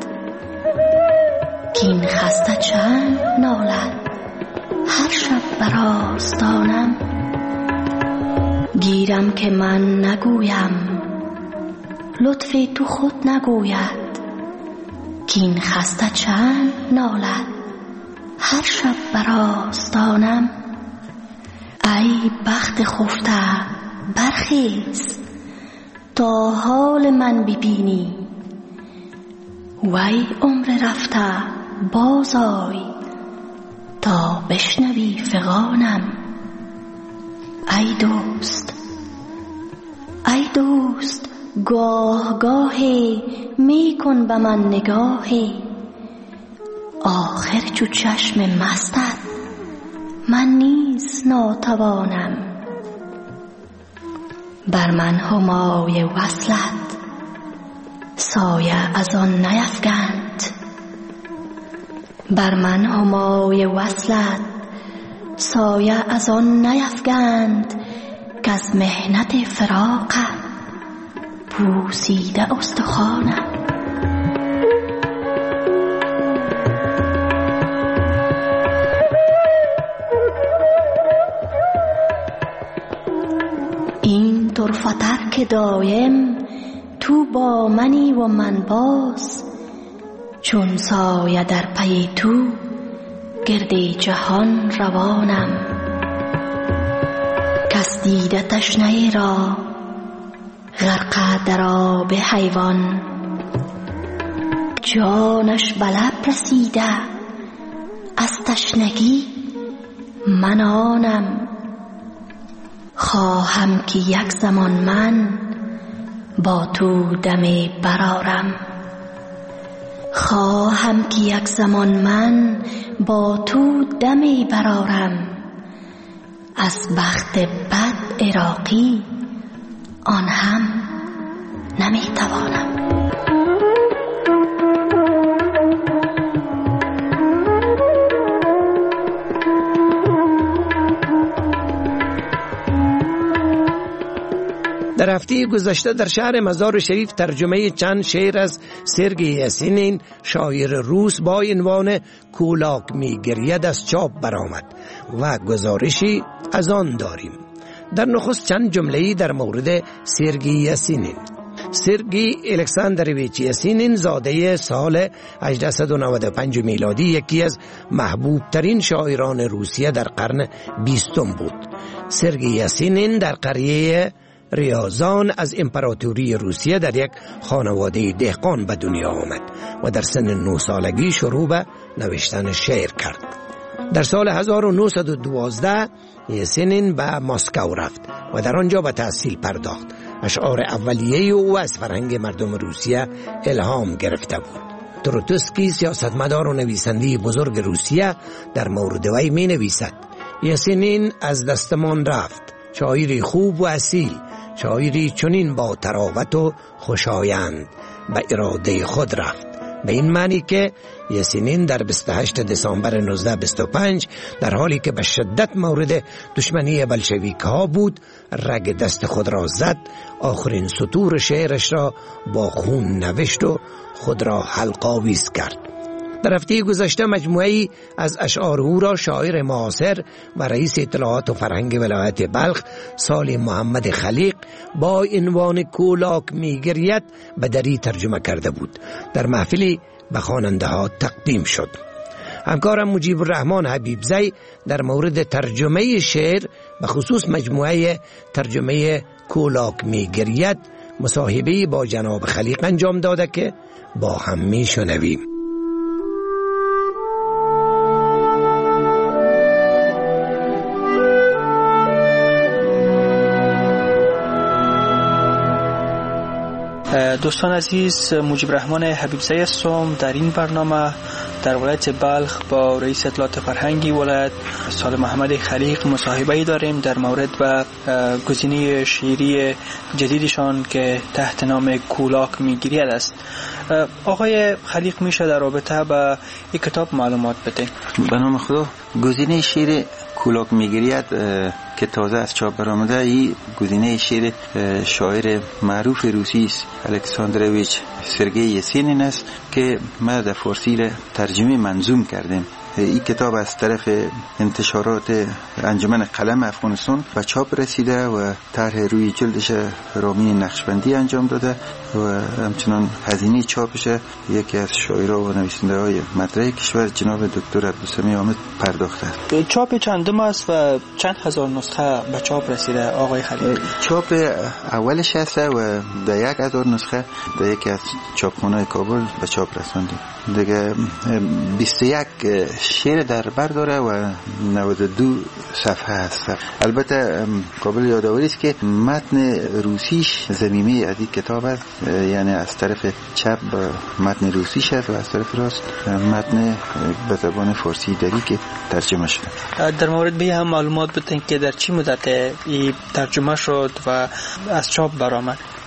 کین خسته چند نالد هر شب بر آستانم. گیرم که من نگویم لطف تو خود نگوید، کین خسته چند نالد هر شب بر آستانم. ای بخت خفته برخیز تا حال من ببینی، وی عمر رفته بازآی تا بشنوی فغانم. ای دوست ای دوست گاه گاهی می کن به من نگاهی، آخر چو چشم مستت من نیز ناتوانم. بر من همای وصلت سایه از آن نیفگند، بر من همای وصلت سایه از آن نیفگند که از محنت فراقه پوسیده استخوانم. این طرفتر که دایم تو با منی و من باز، چون سایه در پی تو گردی جهان روانم. کس دیده تشنه را غرق در آب حیوان، جانش به لب رسیده از تشنگی من آنم. خواهم که یک زمان من با تو دمی برارم، خواهم که یک زمان من با تو دمی برارم. از بخت بد عراقی آن هم نمیتوانم. در هفته گذشته در شهر مزار شریف ترجمه چند شعر از سرگئی یاسینین شاعر روس با عنوان کولاک میگرید از چاپ برآمد و گزارشی از آن داریم. در نخست چند جمله‌ای در مورد سرگئی یاسینین. سرگئی الکساندرویچ یاسینین زاده سال هجده و نود و پنج میلادی یکی از محبوب ترین شاعران روسیه در قرن بیستم بود. سرگئی یاسینین در قریه ریازان از امپراتوری روسیه در یک خانواده دهقان به دنیا آمد و در سن نه سالگی شروع به نوشتن شعر کرد. در سال هزار و نهصد و دوازده یاسینین به مسکو رفت و در آنجا به تحصیل پرداخت. اشعار اولیه او از فرهنگ مردم روسیه الهام گرفته بود. تروتسکی سیاستمدار و نویسنده بزرگ روسیه در مورد وی می نویسد: یاسینین از دستمان رفت، شاعری خوب و اصیل، شاعری چنین با تراوت و خوشایند به اراده خود رفت. به این معنی که یاسینین در بیست و هشتم دسامبر نوزده بیست و پنج در حالی که به شدت مورد دشمنی بلشویک ها بود رگ دست خود را زد، آخرین سطور شعرش را با خون نوشت و خود را حلق‌آویز کرد. در هفته گذشته مجموعه‌ای از اشعار او را شاعر معاصر و رئیس اطلاعات و فرهنگ ولایت بلخ سالی محمد خلیق با عنوان کولاک میگرید به دری ترجمه کرده بود. در محفلی به خواننده ها تقدیم شد. همکارم مجیب الرحمن حبیبزی در مورد ترجمه شعر به خصوص مجموعه ترجمه کولاک میگرید مصاحبه‌ای با جناب خلیق انجام داده که با هم میشنویم. دوستان عزیز، مجیب الرحمن حبیبزی هستم. در این برنامه در ولایت بلخ با رئیس اطلاعات فرهنگی ولایت استاد محمد خلیق مصاحبه‌ای داریم در مورد به گزینه شعری جدیدشان که تحت نام کولاک میگیرید است. آقای خلیق میشه در رابطه با این کتاب معلومات بده؟ به نام خدا، گزینه شعر کولاک میگیرید که تازه از چاپ برآمده، این گزینه شعر شاعر معروف روسی است الکساندرویچ سرگئی یاسینین است که ما در فارسی را ترجمه منظوم کردیم. این کتاب از طرف انتشارات انجمن قلم افغانستان به چاپ رسیده و طرح روی جلدش رامین نقشبندی انجام داده و همچنان هزینه چاپش یکی از شاعران و نویسنده های مطرح کشور جناب دکتر عبدالسمیع حامد پرداخته است. چاپ چندم است و چند هزار نسخه به چاپ رسیده آقای خلیق؟ چاپ اولش هست و در یک هزار نسخه در یکی از چاپخانه‌های کابل به چاپ رساندیم. دیگه بیست و یک شعر در بر داره و نود و دو صفحه هست. البته قابل یادآوری است که متن روسیش ضمیمه از این کتاب است، یعنی از طرف چپ متن روسیش است و از طرف راست متن به زبان فارسی دری که ترجمه شده. در مورد به هم معلومات بدین که در چی مدت این ترجمه شد و از چاپ برآمد؟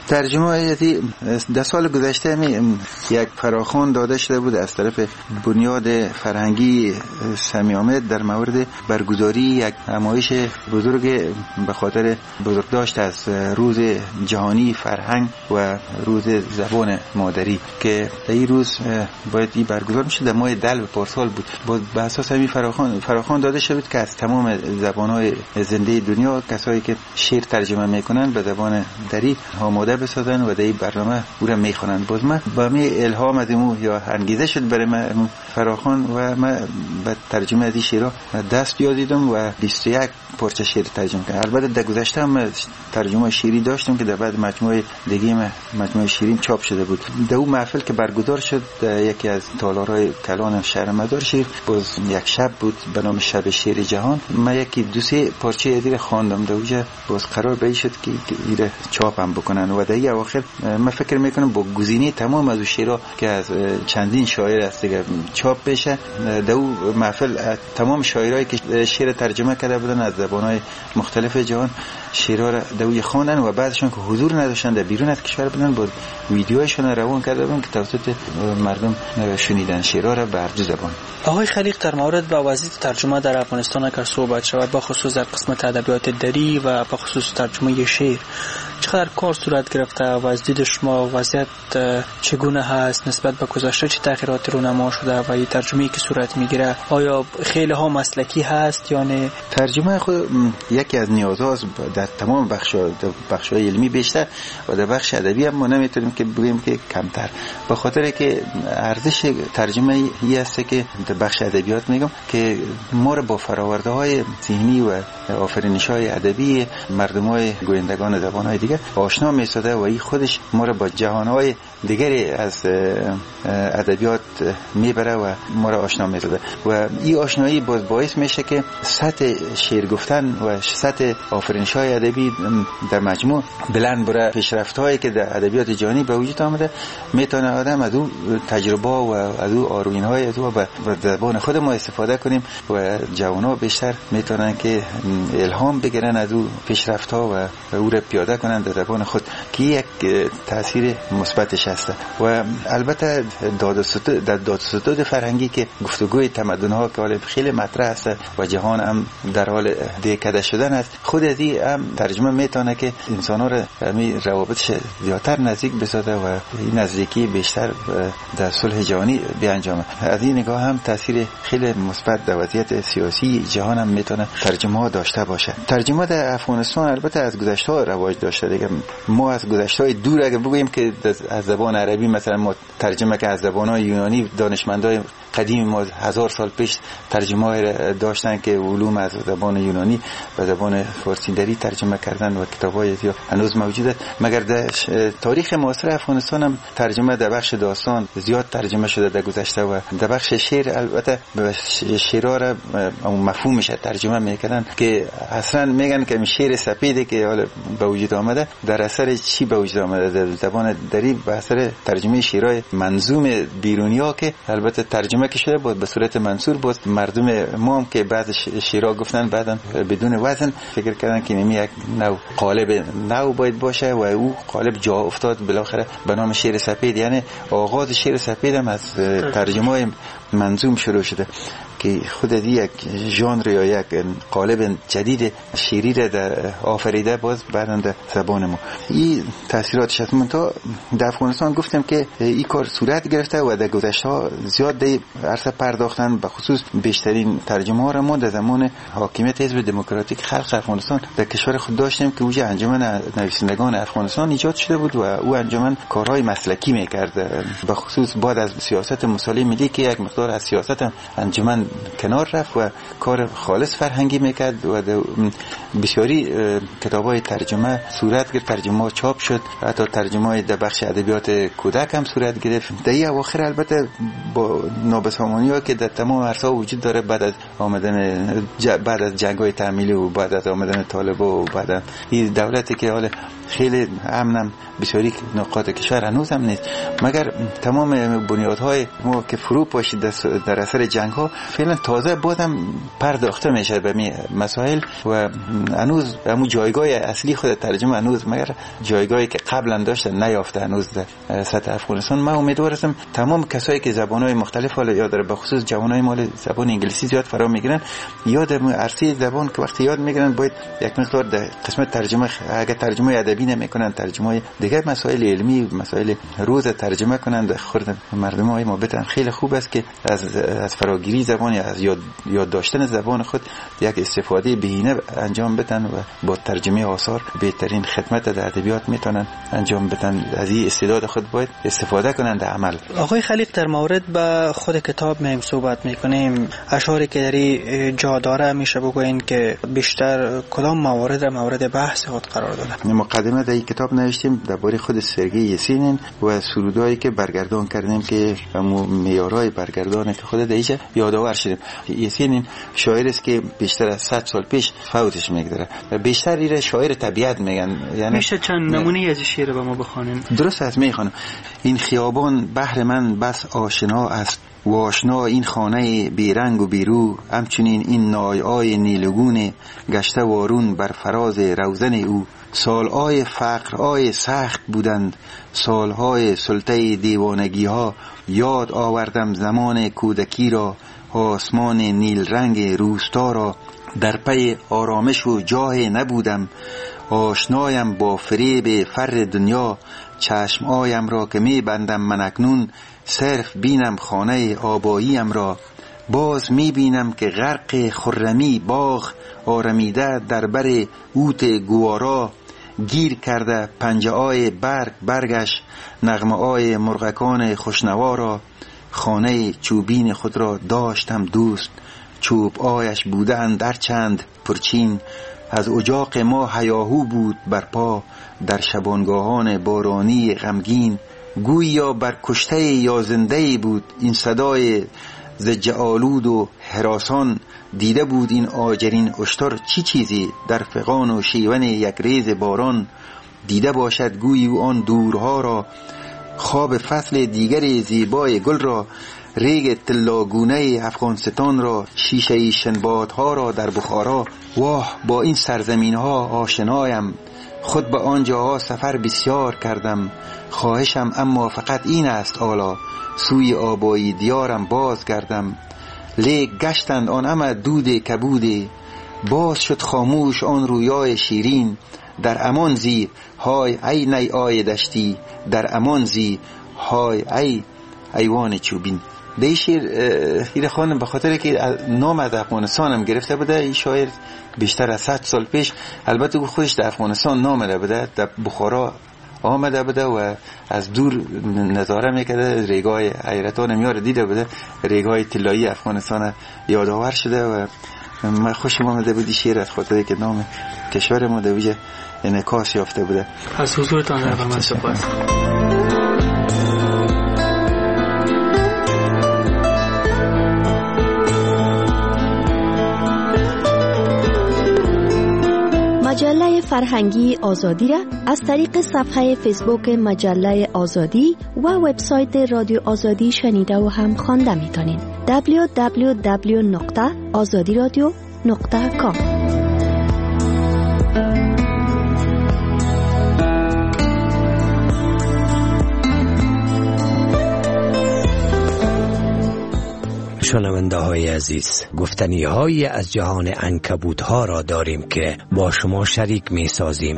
ترجمه ایتی در سال گذشته می یک فراخوان داده شده بود از طرف بنیاد فرهنگی سمی‌آمد در مورد برگزاری یک نمایش بزرگ به خاطر بزرگداشت از روز جهانی فرهنگ و روز زبان مادری که این روز باید این برگزار میشه. در ماه دلو پارسال بود. با اساس همین فراخوان فراخوان داده شده که از تمام زبان‌های زنده دنیا کسایی که شعر ترجمه میکنن به زبان دری آماده بسازن و در این برنامه او را میخونن. باز من با می الهام از او یا انگیزه شد برای من فراخوان و من به ترجمه از این شعرها دست یازیدم و بیست و یک پارچه شعر ترجمه کردم. البته در گذشته هم ترجمه شعری داشتم که در بعد مجموعه دیگه مجموعه شیرین چاپ شده بود. در اون محفل که برگزار شد یکی از تالارهای کلان شهر مزار شریف باز یک شب بود به نام شب شعر جهان. من یکی دو سه پارچه دیگه خواندم در اونجا باز قرار به شد که ایره چاپم بکنن و در این اواخر من فکر میکنم با گزینه تمام از شعرها که از چندین شاعر است دیگه چاپ بشه. در اون محفل تمام شاعرایی که شعر ترجمه کرده بودن از زبان‌های مختلف جهان شعرها را در اون خواندن و بعدشون که حضور نداشتن در بیرون از کشور بودن با ویدیوهاشون روان کرده بودن که توسط مردم شنیدن شعرها را به هر دو زبان. آقای خلیق در مورد با وضعیت ترجمه در افغانستان اگر صحبت شود با خصوص در قسمت ادبیات دری و با خصوص ترجمه شعر چقدر کار صورت گرفته و از دید شما وضعیت چگونه هست نسبت به گذشته چه تغییراتی رونما شده و این ترجمه‌ای که صورت میگیره آیا خیلی ها مسلکی هست یا نه؟ ترجمه خود یکی از نیازهاست در تمام بخش‌ها بخش‌های علمی بیشتر و در بخش ادبی هم ما نمیتونیم که بگیم که کمتر به خاطر که ارزش ترجمه ای است که در بخش ادبیات میگم که ما رو با فرآورده‌های ذهنی و آفرینش‌های ادبی مردم‌های گویندگان زبان‌های دیگه آشنا می‌سازه و این خودش ما رو با جهان‌های دیگری از ادبیات میبره و ما رو آشنا می‌سازه و این آشنایی باز باعث میشه که سطح شعر گفتن و سطح آفرینش‌های ادبی در مجموع بلند بره. پیشرفت‌هایی که در ادبیات جهانی به وجود آمده میتونه آدم از اون تجربه و از اون آروین‌های از اون به زبان خود ما استفاده کنیم و جوان‌ها بیشتر میتونن که الهام بگیرن از اون پیشرفت‌ها و او را پیاده کنن در زبان خود که یک تاثیر مثبتش هست. و البته داد و ستود در داد و ستود فرهنگی که گفتگوی تمدن‌ها که حالا خیلی مطرح است و جهان هم در حال دهکده شدن است خود از این هم ترجمه میتونه که انسان‌ها را می روابطش زیادتر نزدیک بسازه و این نزدیکی بیشتر در صلح جهانی بیانجامه. از این نگاه هم تاثیر خیلی مثبت در وضعیت سیاسی جهان هم میتونه ترجمه ها داشته باشه. ترجمه در افغانستان البته از گذشته ها رواج داشته دیگه. ما از گذشته های دور اگه بگوییم که از زبان عربی مثلا ما ترجمه که از زبان های یونانی دانشمندای قدیم ما هزار سال پیش ترجمه داشتن که علوم از زبان یونانی به زبان فارسی دری ترجمه کردن و کتابای زیاد هنوز موجوده. مگر در تاریخ معاصر افغانستان هم ترجمه در بخش داستان زیاد ترجمه شده در گذشته و در بخش شعر البته شعرها را مفهومش ترجمه میکنن که اصلا میگن که شعر سپیدی که حالا به وجود آمده در اثر چی به وجود آمده در زبان دری به اثر ترجمه شعرهای منظوم بیرونیا که البته ترجمه که شده بود به صورت منثور بود. مردم ما هم که بعد شعرها گفتن بعدن بدون وزن فکر کردن که نمی یک نوع قالب نو باید باشه و او قالب جا افتاد بالاخره به نام شعر سپید. یعنی آغاز شعر سپید هم از ترجمه منظوم شروع شده که خود یک ژانر یا یک قالب جدید شعری را در آفریده باز بعداً در زبان ما. این تاثیراتش هست. من تا در افغانستان گفتم که این کار صورت گرفته و در گذشته ها زیاد در عرصه پرداختن به خصوص بیشترین ترجمه ها را ما در زمان حاکمیت حزب دموکراتیک خلق افغانستان در کشور خود داشتیم که اوج انجمن نویسندگان افغانستان ایجاد شده بود و او انجمن کارهای مسلکی میکرد به خصوص بعد از سیاست مسالمه ملی که یک مقدار از سیاست هم انجمن کنار رفت و کار خالص فرهنگی میکرد و بسیاری کتابای ترجمه صورت گرفت. ترجمه چاپ شد حتی ترجمه در بخش ادبیات کودک هم صورت گرفت. در این اواخر البته با نابسامانی ها که در تمام عرصه وجود داره بعد از آمدن بعد از جنگ‌های تعمیلی و بعد از آمدن طالبان و بعد از این دولتی که حالا خیلی امنم بسیاری نقاط کشور هنوز هم نیست مگر تمام بنیادهای ما که فرو پاشید در اثر جنگ ها فعلا تازه بازم پرداخته میشه به می مسائل و هنوز همون جایگاه اصلی خود ترجمه هنوز مگر جایگاهی که قبلا داشته نیافته هنوز در سطح افغانستان. من امیدوارم تمام کسایی که زبان‌های مختلف حالا یاد داره، به خصوص جوانای مال زبان انگلیسی زیاد فرا میگیرن، یاد عرصه زبان که وقتی یاد میگیرن باید یک مقدار در قسمت ترجمه، اگه ترجمه ادبی نمیکنن ترجمه دیگه مسائل علمی مسائل روز ترجمه کنند خورد مردمای ما بتن. خیلی خوب است که از از فراگیری زبان یا از یاد یاد داشتن زبان خود یک استفاده بهینه انجام بدن و با ترجمه آثار بهترین خدمت در ادبیات میتونن انجام بدن. از این استعداد خود باید استفاده کنند در عمل. آقای خلیق، در مورد به خود کتاب میم صحبت میکنیم، اشعاری که در جا داره میشه بگوین که بیشتر کدام موارد را مورد بحث خود قرار داده؟ مقدمه در این کتاب نوشتیم درباره خود سرگئی یسینین و سرودایی که برگردان کردیم که همون معیارهای برگردان که خود دیجا یادآور شدیم. یسینین شاعر است که بیشتر از صد سال پیش فوتش میگذره. بیشتر ایره شاعر طبیعت میگن. یعنی میشه چند نمونه از شعر به ما بخوانیم؟ درست است، میخوانم. این خیابان بهر من بس آشنا است و آشنا این خانه بیرنگ و بیرو، همچنین این نایعای نیلگون گشته وارون بر فراز روزن او. سالهای فقرهای سخت بودند، سالهای سلطه دیوانگی ها، یاد آوردم زمان کودکی را، آسمان نیل رنگ روستا را. در پی آرامش و جاه نبودم، آشنایم با فریب فر دنیا. چشم آیم را که می بندم من اکنون، صرف بینم خانه آباییم را. باز می بینم که غرق خرمی باغ، آرمیده در بر اوت گوارا. گیر کرده پنجه آی برگ برگش، نغمه آی مرغکان خوشنوا را. خانه چوبین خود را داشتم دوست، چوب آیش بوده اندر چند پرچین. از اجاق ما هیاهو بود برپا، در شبانگاهان بارانی غمگین. گویا بر کشته یا زنده بود این صدای زجه آلود و هراسان. دیده بود این آجرین اشتر چی چیزی در فغان و شیون یک ریز باران. دیده باشد گویی آن دورها را، خواب فصل دیگر زیبای گل را. ریگ تلاگونه افغانستان را، شیشه شنبادها را در بخارا. واه با این سرزمین ها آشنایم، خود به آنجاها سفر بسیار کردم. خواهشم اما فقط این است حالا، سوی آبایی دیارم باز گردم. لیک گشتند آن اما دود کبوده، باز شد خاموش آن رویای شیرین. در امان زی های ای نی آی دشتی، در امان زی های ای ایوان چوبین. به این شعر هیر خانم به خاطر که نام از افغانستان هم گرفته بوده، این شاعر بیشتر از صد سال پیش البته خودش در افغانستان نامده بوده، در بخارا آمده بوده و از دور نظاره میکرده، ریگای حیرتان میاره دیده بوده، ریگای طلایی افغانستان یادآور شده و من خوشم آمده بودی شعر از خاطر که نام کشور ما در ویژه انعکاس یافته بوده. از حضورتان در من سپاس. مجله فرهنگی آزادی را از طریق صفحه فیسبوک مجله آزادی و وبسایت رادیو آزادی شنیده و هم خوانده میتونین. دبلیو دبلیو دبلیو نقطه آزادی رادیو نقطه کام. شنونده های عزیز، گفتنی های از جهان عنکبوت ها را داریم که با شما شریک می سازیم.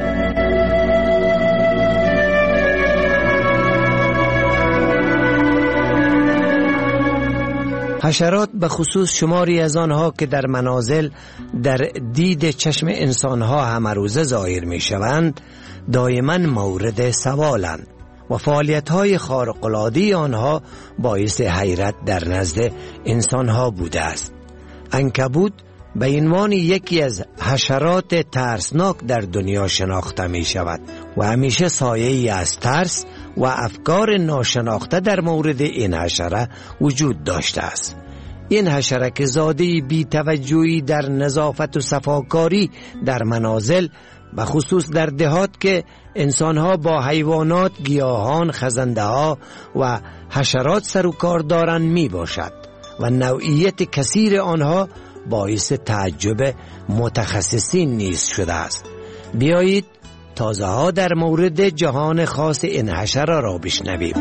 حشرات به خصوص شماری از آنها که در منازل در دید چشم انسان ها همه روزه ظاهر می شوند دائما مورد سوالند و فعالیت‌های خارق‌العاده آنها باعث حیرت در نزد انسان‌ها بوده است. عنکبوت به عنوان یکی از حشرات ترسناک در دنیا شناخته می شود و همیشه سایه‌ای از ترس و افکار ناشناخته در مورد این حشره وجود داشته است. این حشره که زاده بی توجهی در نظافت و صفاکاری در منازل به خصوص در دهات که انسانها با حیوانات، گیاهان، خزنده ها و حشرات سر و کار دارند می باشد. و نوعیت کثیر آنها باعث تعجب متخصصین نیز شده است. بیایید تازه ها در مورد جهان خاص این حشره را بشنویم.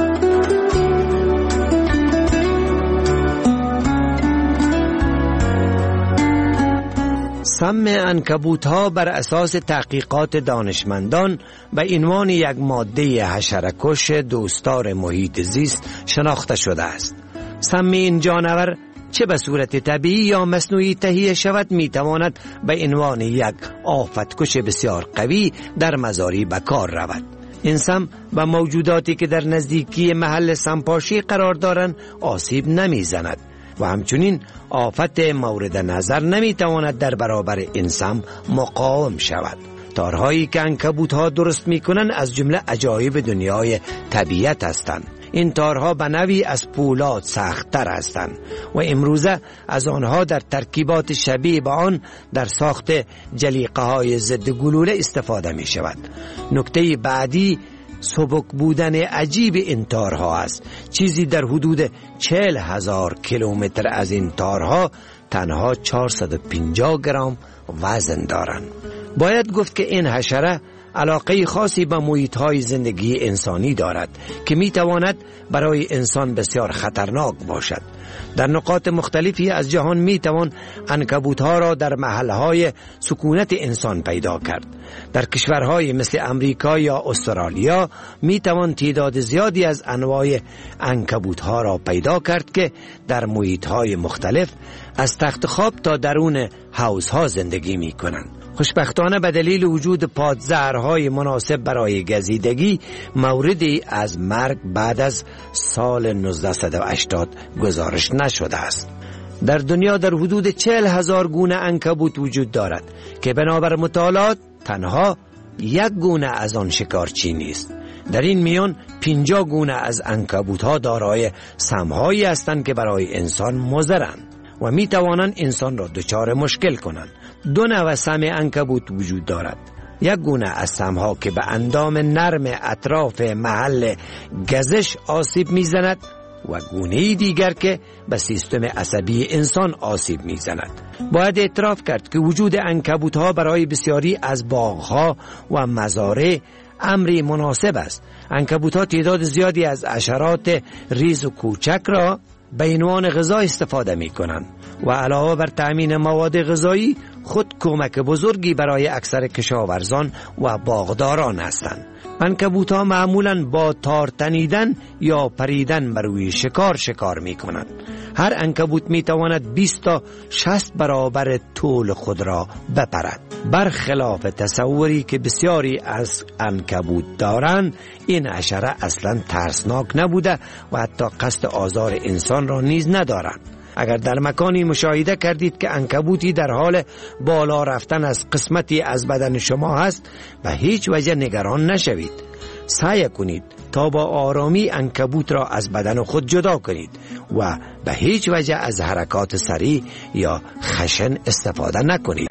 سم عنکبوت ها بر اساس تحقیقات دانشمندان به عنوان یک ماده حشره‌کش دوستدار محیط زیست شناخته شده است. سم این جانور چه به صورت طبیعی یا مصنوعی تهیه شود می تواند به عنوان یک آفتکش بسیار قوی در مزاری به کار رود. این سم به موجوداتی که در نزدیکی محل سمپاشی قرار دارند آسیب نمی زند و همچنین آفت مورد نظر نمی تواند در برابر این سم مقاوم شود. تارهایی که عنکبوت ها درست می کنند از جمله عجایب دنیای طبیعت هستند. این تارها به نوعی از پولاد سخت‌تر هستند و امروزه از آنها در ترکیبات شبیه به آن در ساخت جلیقه های ضد گلوله استفاده می شود. نکته بعدی سبک بودن عجیب این تارها است. چیزی در حدود چهل هزار کیلومتر از این تارها تنها چهارصد و پنجاه گرم وزن دارند. باید گفت که این حشره علاقه خاصی به محیط‌های زندگی انسانی دارد که می‌تواند برای انسان بسیار خطرناک باشد. در نقاط مختلفی از جهان می‌توان عنکبوت‌ها را در محل‌های سکونت انسان پیدا کرد. در کشورهای مثل امریکا یا استرالیا می‌توان تعداد زیادی از انواع عنکبوت‌ها را پیدا کرد که در محیط‌های مختلف از تخت خواب تا درون حوض‌ها زندگی می‌کنند. خوشبختانه به دلیل وجود پادزهرهای مناسب برای گزیدگی موردی از مرگ بعد از سال نوزده هشتاد گزارش نشده است. در دنیا در حدود چهل هزار گونه عنکبوت وجود دارد که بنابر مطالعات تنها یک گونه از آن شکارچی نیست. در این میان پنجاه گونه از عنکبوت‌ها دارای سم‌هایی هستند که برای انسان مضرند و می توانند انسان را دچار مشکل کنند. دو نوع سم عنکبوت وجود دارد. یک گونه از سمها که به اندام نرم اطراف محل گزش آسیب میزند و گونه دیگر که به سیستم عصبی انسان آسیب میزند. باید اعتراف کرد که وجود عنکبوت‌ها برای بسیاری از باغ‌ها و مزارع امری مناسب است. عنکبوت‌ها تعداد زیادی از حشرات ریز و کوچک را به عنوان غذا استفاده می کنند و علاوه بر تأمین مواد غذایی خود کمک بزرگی برای اکثر کشاورزان و باغداران هستند. عنکبوت‌ها معمولاً با تار تنیدن یا پریدن بر روی شکار شکار می کنند. هر عنکبوت می تواند بیست تا شصت برابر طول خود را بپرد. برخلاف تصوری که بسیاری از عنکبوت دارند، این حشره اصلاً ترسناک نبوده و حتی قصد آزار انسان را نیز ندارند. اگر در مکانی مشاهده کردید که عنکبوتی در حال بالا رفتن از قسمتی از بدن شما هست، به هیچ وجه نگران نشوید. سعی کنید تا با آرامی عنکبوت را از بدن خود جدا کنید و به هیچ وجه از حرکات سریع یا خشن استفاده نکنید.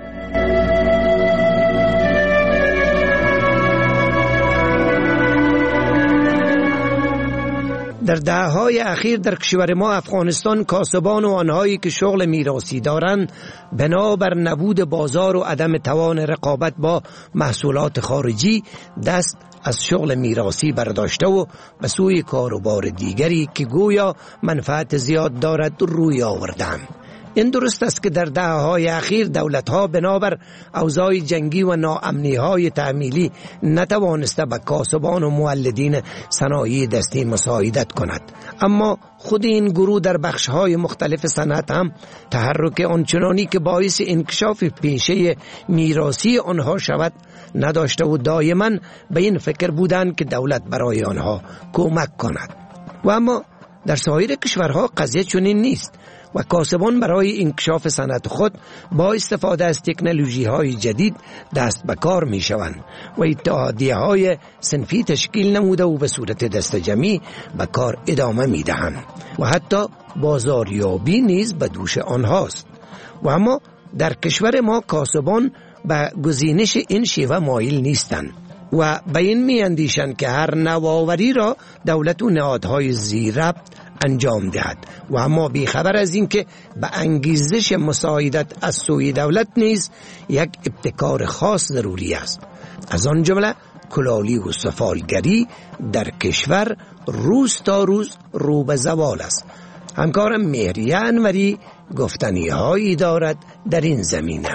در دهه‌های اخیر در کشور ما افغانستان کاسبان و آنهایی که شغل میراثی دارند بنابر نبود بازار و عدم توان رقابت با محصولات خارجی دست از شغل میراثی برداشته و به سوی کاروبار دیگری که گویا منفعت زیاد دارد روی آوردند. این درست است که در دهه‌های اخیر دولت‌ها بنابر اوضاع جنگی و ناامنی‌های تعمیلی نتوانسته به کاسبان و مولدین صنایع دستی مساعدت کند، اما خود این گروه در بخش‌های مختلف صنعت هم تحرک آنچنانی که باعث انکشاف پیشه میراثی آنها شود نداشته و دائما به این فکر بودند که دولت برای آنها کمک کند. و اما در سایر کشورها قضیه چنین نیست و کاسبان برای انکشاف صنعت خود با استفاده از تکنولوژی های جدید دست به کار می شوند و اتحادیه های صنفی تشکیل نموده و به صورت دست جمعی به کار ادامه می دهند و حتی بازاریابی نیز به دوش آنهاست. و اما در کشور ما کاسبان به گزینش این شیوه مایل نیستند و به این می اندیشند که هر نوآوری را دولت و نهادهای زیر ربط انجام دهد و اما بیخبر از این که به انگیزش مساعدت از سوی دولت نیز یک ابتکار خاص ضروری است. از آن جمله کلالی و سفالگری در کشور روز تا روز رو به زوال است. همکارم مهریه انوری گفتنی هایی دارد در این زمینه.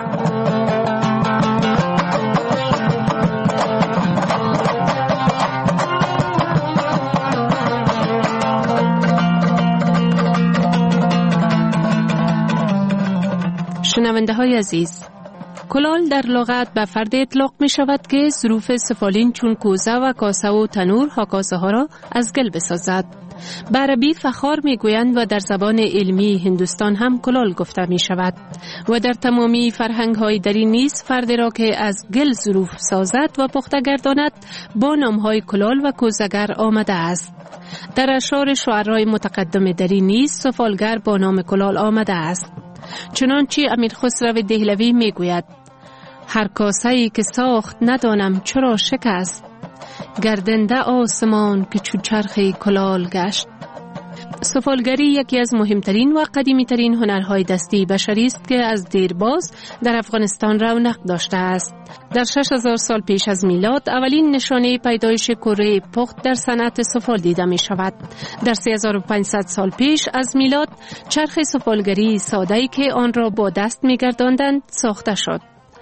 شنونده های عزیز، کلال در لغت به فرد اطلاق می شود که ظروف سفالین چون کوزه و کاسه و تنور حکاسه ها را از گل بسازد. به عربی فخار می گویند و در زبان علمی هندوستان هم کلال گفته می شود و در تمامی فرهنگ های درین نیز فردی را که از گل ظروف سازد و پخته گرداند با نام های کلال و کوزگر آمده است. در اشعار شعرای متقدم درین نیز سفالگر با نام کلال آمده است. چنانچه امیر خسرو دهلوی می گوید: هر کاسه‌ای که ساخت ندانم چرا شکست، گردنده آسمان که چو چرخ کلال گشت. سفالگری یکی از مهمترین و قدیمیترین هنرهای دستی بشری است که از دیرباز در افغانستان رونق داشته است. در شش هزار سال پیش از میلاد اولین نشانه پیدایش کره پخت در صنعت سفال دیده می شود. در سه هزار و پانصد سال پیش از میلاد چرخ سفالگری ساده‌ای که آن را با دست می گرداندند ساخته شد.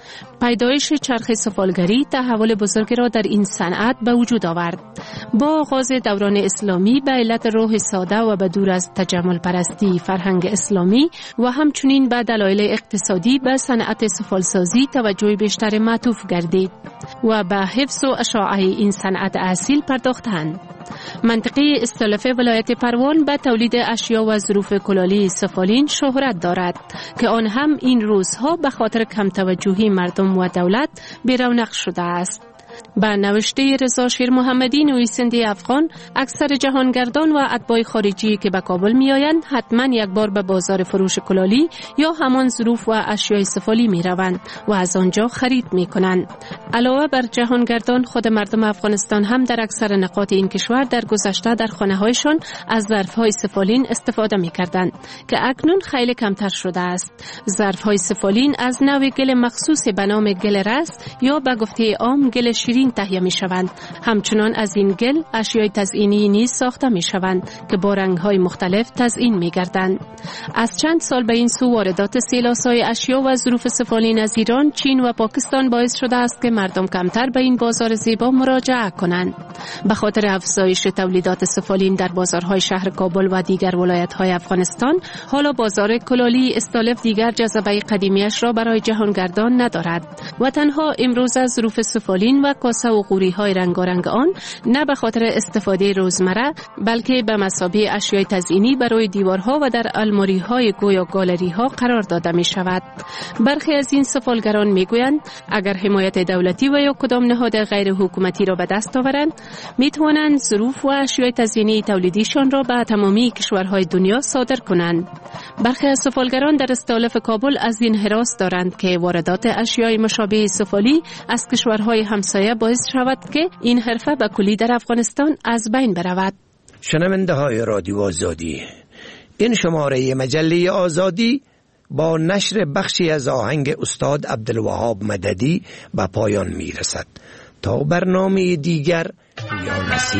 پیدایش چرخ سفالگری تحول بزرگی را در این صنعت به وجود آورد. با آغاز دوران اسلامی به علت روح ساده و به دور از تجمل پرستی فرهنگ اسلامی و همچنین به دلایل اقتصادی به صنعت سفالسازی توجه بیشتر معطوف گردید و به حفظ و اشاعه این صنعت اصیل پرداختند. منطقه استالف ولایت پروان به تولید اشیا و ظروف کلالی سفالین شهرت دارد که آن هم این روزها به خاطر کم توجهی مردم و دولت بی‌رونق شده است. با نوشته رضا شیر محمدی نویسنده افغان، اکثر جهانگردان و اتباع خارجی که به کابل میآیند حتما یک بار به بازار فروش کلالی یا همان ظروف و اشیای سفالی می روند و از آنجا خرید می کنند. علاوه بر جهانگردان، خود مردم افغانستان هم در اکثر نقاط این کشور در گذشته در خانه هایشان از ظرف های سفالین استفاده می کردند که اکنون خیلی کمتر شده است. ظرف های سفالین از نوع گل مخصوص به نام گل رس یا به گفته عام گل شیرین تهیه می شوند. همچنان از این گل اشیای تزئینی نیز ساخته می شوند که با رنگ های مختلف تزئین می گردند. از چند سال به این سو واردات سیلاسای اشیا و ظروف سفالین از ایران، چین و پاکستان باعث شده است که مردم کمتر به این بازار زیبا مراجعه کنند. به خاطر افزایش تولیدات سفالین در بازارهای شهر کابل و دیگر ولایت‌های افغانستان، حالا بازار کلالی استالف دیگر جذبه قدیمیش را برای جهانگردان ندارد و تنها امروز از ظروف سفالین و کاسه و قوری‌های رنگارنگ آن نه به خاطر استفاده روزمره بلکه به مثابه اشیای تزئینی برای دیوارها و در الماری‌های گویا گالری‌ها قرار داده می‌شود. برخی از این سفالگران می‌گویند اگر حمایت دولتی و یا کدام نهاد غیر حکومتی را به دست آورند، می‌توانند ظروف و اشیای تزئینی تولیدیشان را به تمامی کشورهای دنیا صادر کنند. برخی از سفالگران در استالف کابل از این حراس دارند که واردات اشیای مشابه سفالی از کشورهای همسایه باعث شود که این حرفه به کلی در افغانستان از بین برود. شنونده های رادیو آزادی، این شماره مجله آزادی با نشر بخشی از آهنگ استاد عبدالوهاب مددی به پایان می رسد. تا برنامه دیگر، یا نصیب.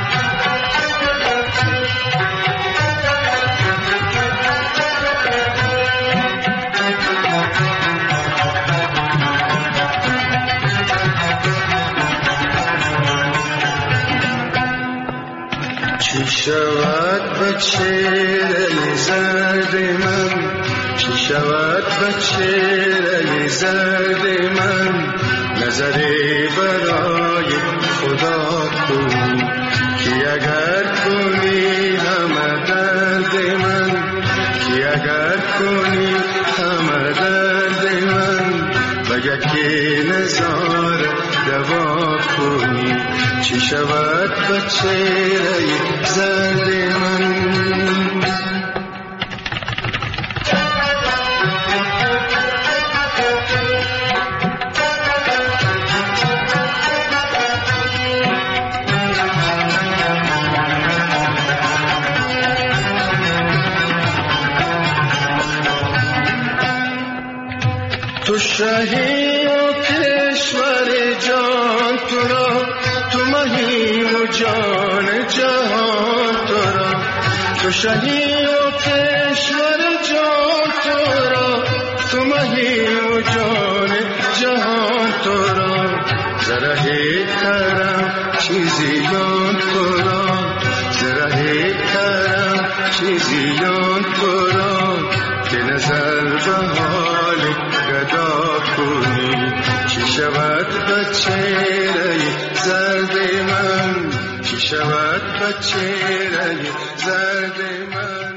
چی شود به چهره زرد من، چی شود به چهره زرد من، نظری برای خدا کن که اگر کنی همه درد من، که اگر کنی همه درد من، و یکی نظاره دوا کنی. چی شود به چهره زرد من. شهی و کشور جان تو را، تو مهی و جان جهان تو را. تو شهی و کشور جان تو را، تو مهی و جان جهان تو را. زره کرم چیزیان تو را، زره کرم چیزیان تو را. که نظر به حال گدا کنی، چی شود به چهره زرد من، چی شود به چهره زرد من.